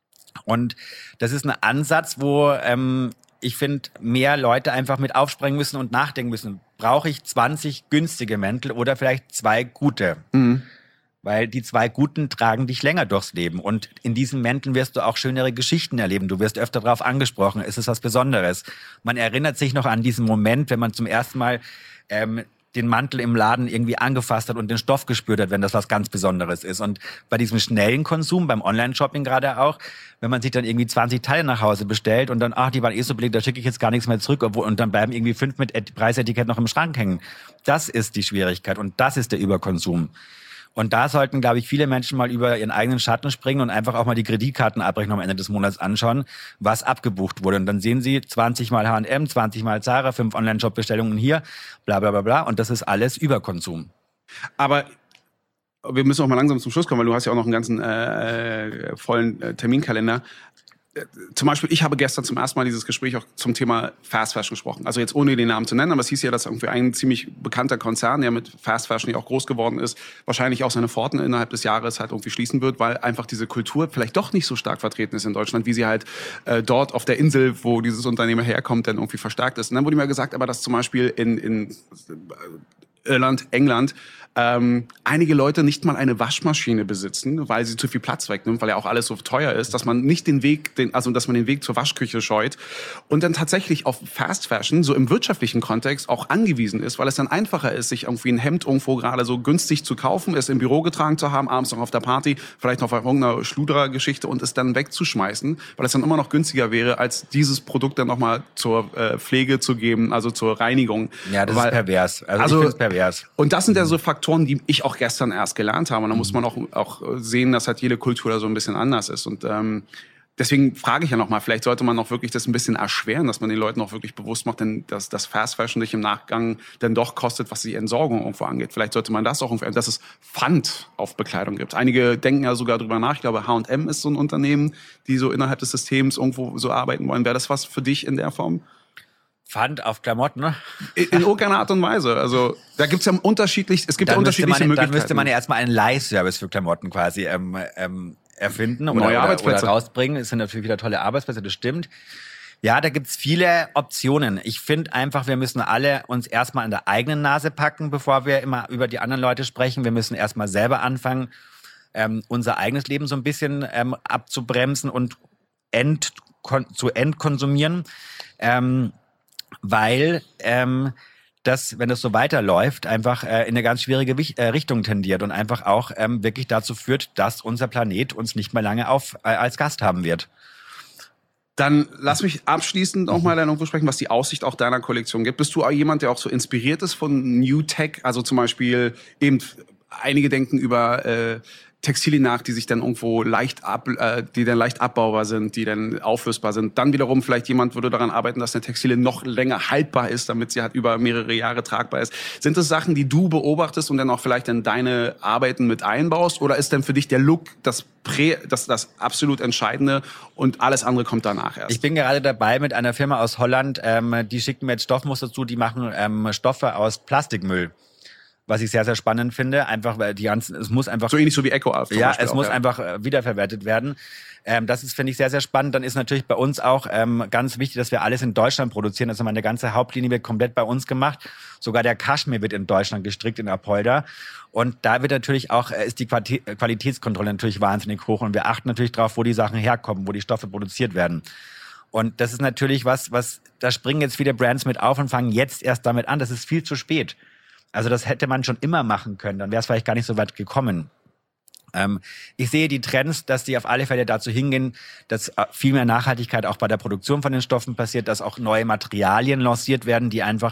Und das ist ein Ansatz, wo ähm, ich finde, mehr Leute einfach mit aufspringen müssen und nachdenken müssen. Brauche ich zwanzig günstige Mäntel oder vielleicht zwei gute? Mhm. Weil die zwei guten tragen dich länger durchs Leben. Und in diesen Mänteln wirst du auch schönere Geschichten erleben. Du wirst öfter darauf angesprochen. Es ist was Besonderes. Man erinnert sich noch an diesen Moment, wenn man zum ersten Mal ähm, den Mantel im Laden irgendwie angefasst hat und den Stoff gespürt hat, wenn das was ganz Besonderes ist. Und bei diesem schnellen Konsum, beim Online-Shopping gerade auch, wenn man sich dann irgendwie zwanzig Teile nach Hause bestellt und dann, ach, die waren eh so billig, da schicke ich jetzt gar nichts mehr zurück, obwohl, und dann bleiben irgendwie fünf mit Preisetikett noch im Schrank hängen. Das ist die Schwierigkeit und das ist der Überkonsum. Und da sollten, glaube ich, viele Menschen mal über ihren eigenen Schatten springen und einfach auch mal die Kreditkartenabrechnung am Ende des Monats anschauen, was abgebucht wurde. Und dann sehen sie zwanzig mal H und M, zwanzig mal Zara, fünf Online-Shop-Bestellungen hier, bla bla bla bla. Und das ist alles Überkonsum. Aber wir müssen auch mal langsam zum Schluss kommen, weil du hast ja auch noch einen ganzen äh, vollen äh, Terminkalender. Zum Beispiel, ich habe gestern zum ersten Mal dieses Gespräch auch zum Thema Fast Fashion gesprochen. Also jetzt ohne den Namen zu nennen, aber es hieß ja, dass irgendwie ein ziemlich bekannter Konzern, der mit Fast Fashion ja auch groß geworden ist, wahrscheinlich auch seine Pforten innerhalb des Jahres halt irgendwie schließen wird, weil einfach diese Kultur vielleicht doch nicht so stark vertreten ist in Deutschland, wie sie halt äh, dort auf der Insel, wo dieses Unternehmen herkommt, dann irgendwie verstärkt ist. Und dann wurde mir gesagt, aber dass zum Beispiel in, in Irland, England, ähm, einige Leute nicht mal eine Waschmaschine besitzen, weil sie zu viel Platz wegnimmt, weil ja auch alles so teuer ist, dass man nicht den Weg, den, also dass man den Weg zur Waschküche scheut und dann tatsächlich auf Fast Fashion so im wirtschaftlichen Kontext auch angewiesen ist, weil es dann einfacher ist, sich irgendwie ein Hemd irgendwo gerade so günstig zu kaufen, es im Büro getragen zu haben, abends noch auf der Party, vielleicht noch auf irgendeiner Schluderer-Geschichte und es dann wegzuschmeißen, weil es dann immer noch günstiger wäre, als dieses Produkt dann nochmal zur äh, Pflege zu geben, also zur Reinigung. Ja, das weil, ist pervers. Also, also ich finde es pervers. Und das sind ja so Faktoren, die ich auch gestern erst gelernt habe. Und da muss man auch, auch sehen, dass halt jede Kultur da so ein bisschen anders ist. Und ähm, deswegen frage ich ja nochmal, vielleicht sollte man auch wirklich das ein bisschen erschweren, dass man den Leuten auch wirklich bewusst macht, denn dass das Fast Fashion sich im Nachgang dann doch kostet, was die Entsorgung irgendwo angeht. Vielleicht sollte man das auch irgendwie, dass es Pfand auf Bekleidung gibt. Einige denken ja sogar drüber nach. Ich glaube, H und M ist so ein Unternehmen, die so innerhalb des Systems irgendwo so arbeiten wollen. Wäre das was für dich in der Form? Pfand auf Klamotten, ne? In, in irgendeiner Art und Weise. Also da gibt's ja unterschiedlich, es gibt dann ja unterschiedliche man, Möglichkeiten. Dann müsste man ja erstmal einen Leihservice für Klamotten quasi ähm, ähm, erfinden oder, Neue oder, Arbeitsplätze. oder rausbringen. Es sind natürlich wieder tolle Arbeitsplätze, das stimmt. Ja, da gibt's viele Optionen. Ich finde einfach, wir müssen alle uns erstmal an der eigenen Nase packen, bevor wir immer über die anderen Leute sprechen. Wir müssen erstmal selber anfangen, ähm, unser eigenes Leben so ein bisschen ähm, abzubremsen und end, kon, zu entkonsumieren, ähm, weil ähm, das, wenn das so weiterläuft, einfach äh, in eine ganz schwierige Wich- äh, Richtung tendiert und einfach auch ähm, wirklich dazu führt, dass unser Planet uns nicht mehr lange auf äh, als Gast haben wird. Dann lass mich abschließend noch mal darüber sprechen, was die Aussicht auch deiner Kollektion gibt. Bist du auch jemand, der auch so inspiriert ist von New Tech? Also zum Beispiel eben, einige denken über äh, Textilien nach, die sich dann irgendwo leicht ab, äh, die dann leicht abbaubar sind, die dann auflösbar sind. Dann wiederum vielleicht jemand würde daran arbeiten, dass eine Textilie noch länger haltbar ist, damit sie halt über mehrere Jahre tragbar ist. Sind das Sachen, die du beobachtest und dann auch vielleicht in deine Arbeiten mit einbaust? Oder ist denn für dich der Look das Prä, das, das absolut Entscheidende und alles andere kommt danach erst? Ich bin gerade dabei mit einer Firma aus Holland, ähm, die schicken mir jetzt Stoffmuster zu, die machen ähm, Stoffe aus Plastikmüll. Was ich sehr, sehr spannend finde, einfach weil die ganzen, es muss einfach... So ähnlich so wie Eco-Art. Ja, Beispiel es auch, muss ja. einfach äh, wiederverwertet werden. Ähm, das ist, finde ich, sehr, sehr spannend. Dann ist natürlich bei uns auch ähm, ganz wichtig, dass wir alles in Deutschland produzieren. Also meine ganze Hauptlinie wird komplett bei uns gemacht. Sogar der Kaschmir wird in Deutschland gestrickt, in Apolda. Und da wird natürlich auch, äh, ist die Quali- Qualitätskontrolle natürlich wahnsinnig hoch. Und wir achten natürlich darauf, wo die Sachen herkommen, wo die Stoffe produziert werden. Und das ist natürlich was, was, da springen jetzt viele Brands mit auf und fangen jetzt erst damit an. Das ist viel zu spät. Also das hätte man schon immer machen können, dann wäre es vielleicht gar nicht so weit gekommen. Ähm, ich sehe die Trends, dass die auf alle Fälle dazu hingehen, dass viel mehr Nachhaltigkeit auch bei der Produktion von den Stoffen passiert, dass auch neue Materialien lanciert werden, die einfach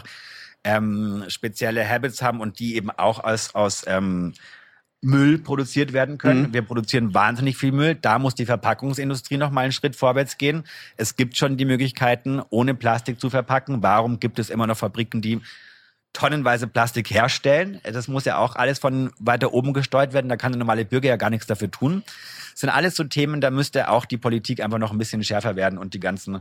ähm, spezielle Habits haben und die eben auch aus, aus ähm, Müll produziert werden können. Mhm. Wir produzieren wahnsinnig viel Müll. Da muss die Verpackungsindustrie noch mal einen Schritt vorwärts gehen. Es gibt schon die Möglichkeiten, ohne Plastik zu verpacken. Warum gibt es immer noch Fabriken, die tonnenweise Plastik herstellen? Das muss ja auch alles von weiter oben gesteuert werden. Da kann der normale Bürger ja gar nichts dafür tun. Das sind alles so Themen, da müsste auch die Politik einfach noch ein bisschen schärfer werden und die ganzen,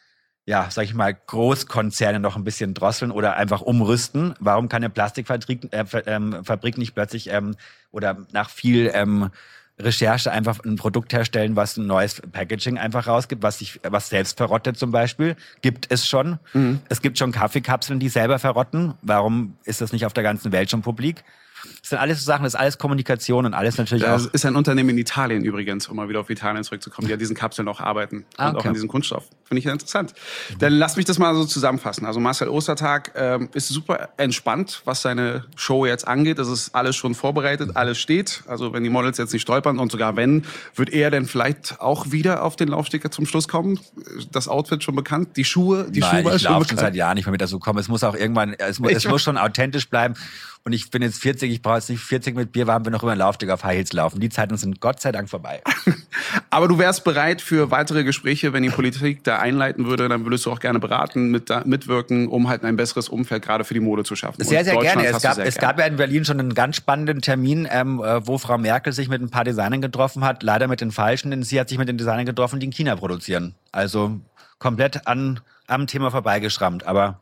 ja, sag ich mal, Großkonzerne noch ein bisschen drosseln oder einfach umrüsten. Warum kann eine Plastikfabrik äh, ähm, Fabrik nicht plötzlich ähm, oder nach viel ähm, Recherche einfach ein Produkt herstellen, was ein neues Packaging einfach rausgibt, was sich, was selbst verrottet zum Beispiel, gibt es schon. Mhm. Es gibt schon Kaffeekapseln, die selber verrotten. Warum ist das nicht auf der ganzen Welt schon publik? Das sind alles so Sachen, das ist alles Kommunikation und alles natürlich das auch... Das ist ein Unternehmen in Italien übrigens, um mal wieder auf Italien zurückzukommen, die an diesen Kapseln auch arbeiten ah, okay. und auch an diesem Kunststoff. Finde ich ja interessant. Mhm. Dann lass mich das mal so zusammenfassen. Also Marcel Ostertag ähm, ist super entspannt, was seine Show jetzt angeht. Es ist alles schon vorbereitet, mhm. alles steht. Also wenn die Models jetzt nicht stolpern und sogar wenn, wird er dann vielleicht auch wieder auf den Laufsteg zum Schluss kommen. Das Outfit schon bekannt, die Schuhe, die Nein, Schuhe ich laufe schon seit Jahren nicht mehr mit dazu kommen. Es muss auch irgendwann, es, muss, es muss schon authentisch bleiben. Und ich bin jetzt vierzig, ich brauche jetzt nicht vierzig mit Bier, waren wir noch über den Laufsteg auf High Heels laufen. Die Zeiten sind Gott sei Dank vorbei. Aber du wärst bereit für weitere Gespräche, wenn die Politik da einleiten würde, dann würdest du auch gerne beraten, mit, da, mitwirken, um halt ein besseres Umfeld gerade für die Mode zu schaffen. Sehr, sehr gerne. Es gab, sehr es gerne. gab ja in Berlin schon einen ganz spannenden Termin, ähm, wo Frau Merkel sich mit ein paar Designern getroffen hat, leider mit den Falschen, denn sie hat sich mit den Designern getroffen, die in China produzieren. Also komplett an, am Thema vorbeigeschrammt, aber...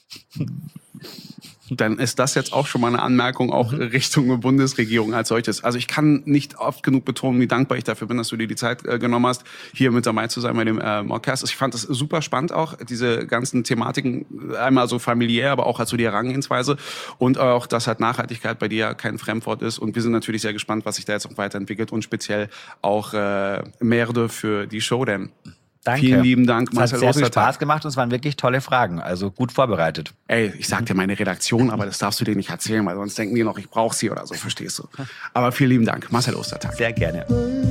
Dann ist das jetzt auch schon mal eine Anmerkung auch mhm. Richtung Bundesregierung als solches. Also ich kann nicht oft genug betonen, wie dankbar ich dafür bin, dass du dir die Zeit äh, genommen hast, hier mit dabei zu sein bei dem äh, Podcast. Ich fand das super spannend auch, diese ganzen Thematiken, einmal so familiär, aber auch als so die Herangehensweise und auch, dass halt Nachhaltigkeit bei dir kein Fremdwort ist. Und wir sind natürlich sehr gespannt, was sich da jetzt auch weiterentwickelt und speziell auch äh, Merde für die Show denn. Danke. Vielen lieben Dank, Marcel Ostertag. Es hat sehr viel Ostertag. Spaß gemacht und es waren wirklich tolle Fragen. Also gut vorbereitet. Ey, ich sag dir meine Redaktion, aber das darfst du dir nicht erzählen, weil sonst denken die noch, ich brauche sie oder so, verstehst du. Aber vielen lieben Dank, Marcel Ostertag. Sehr gerne.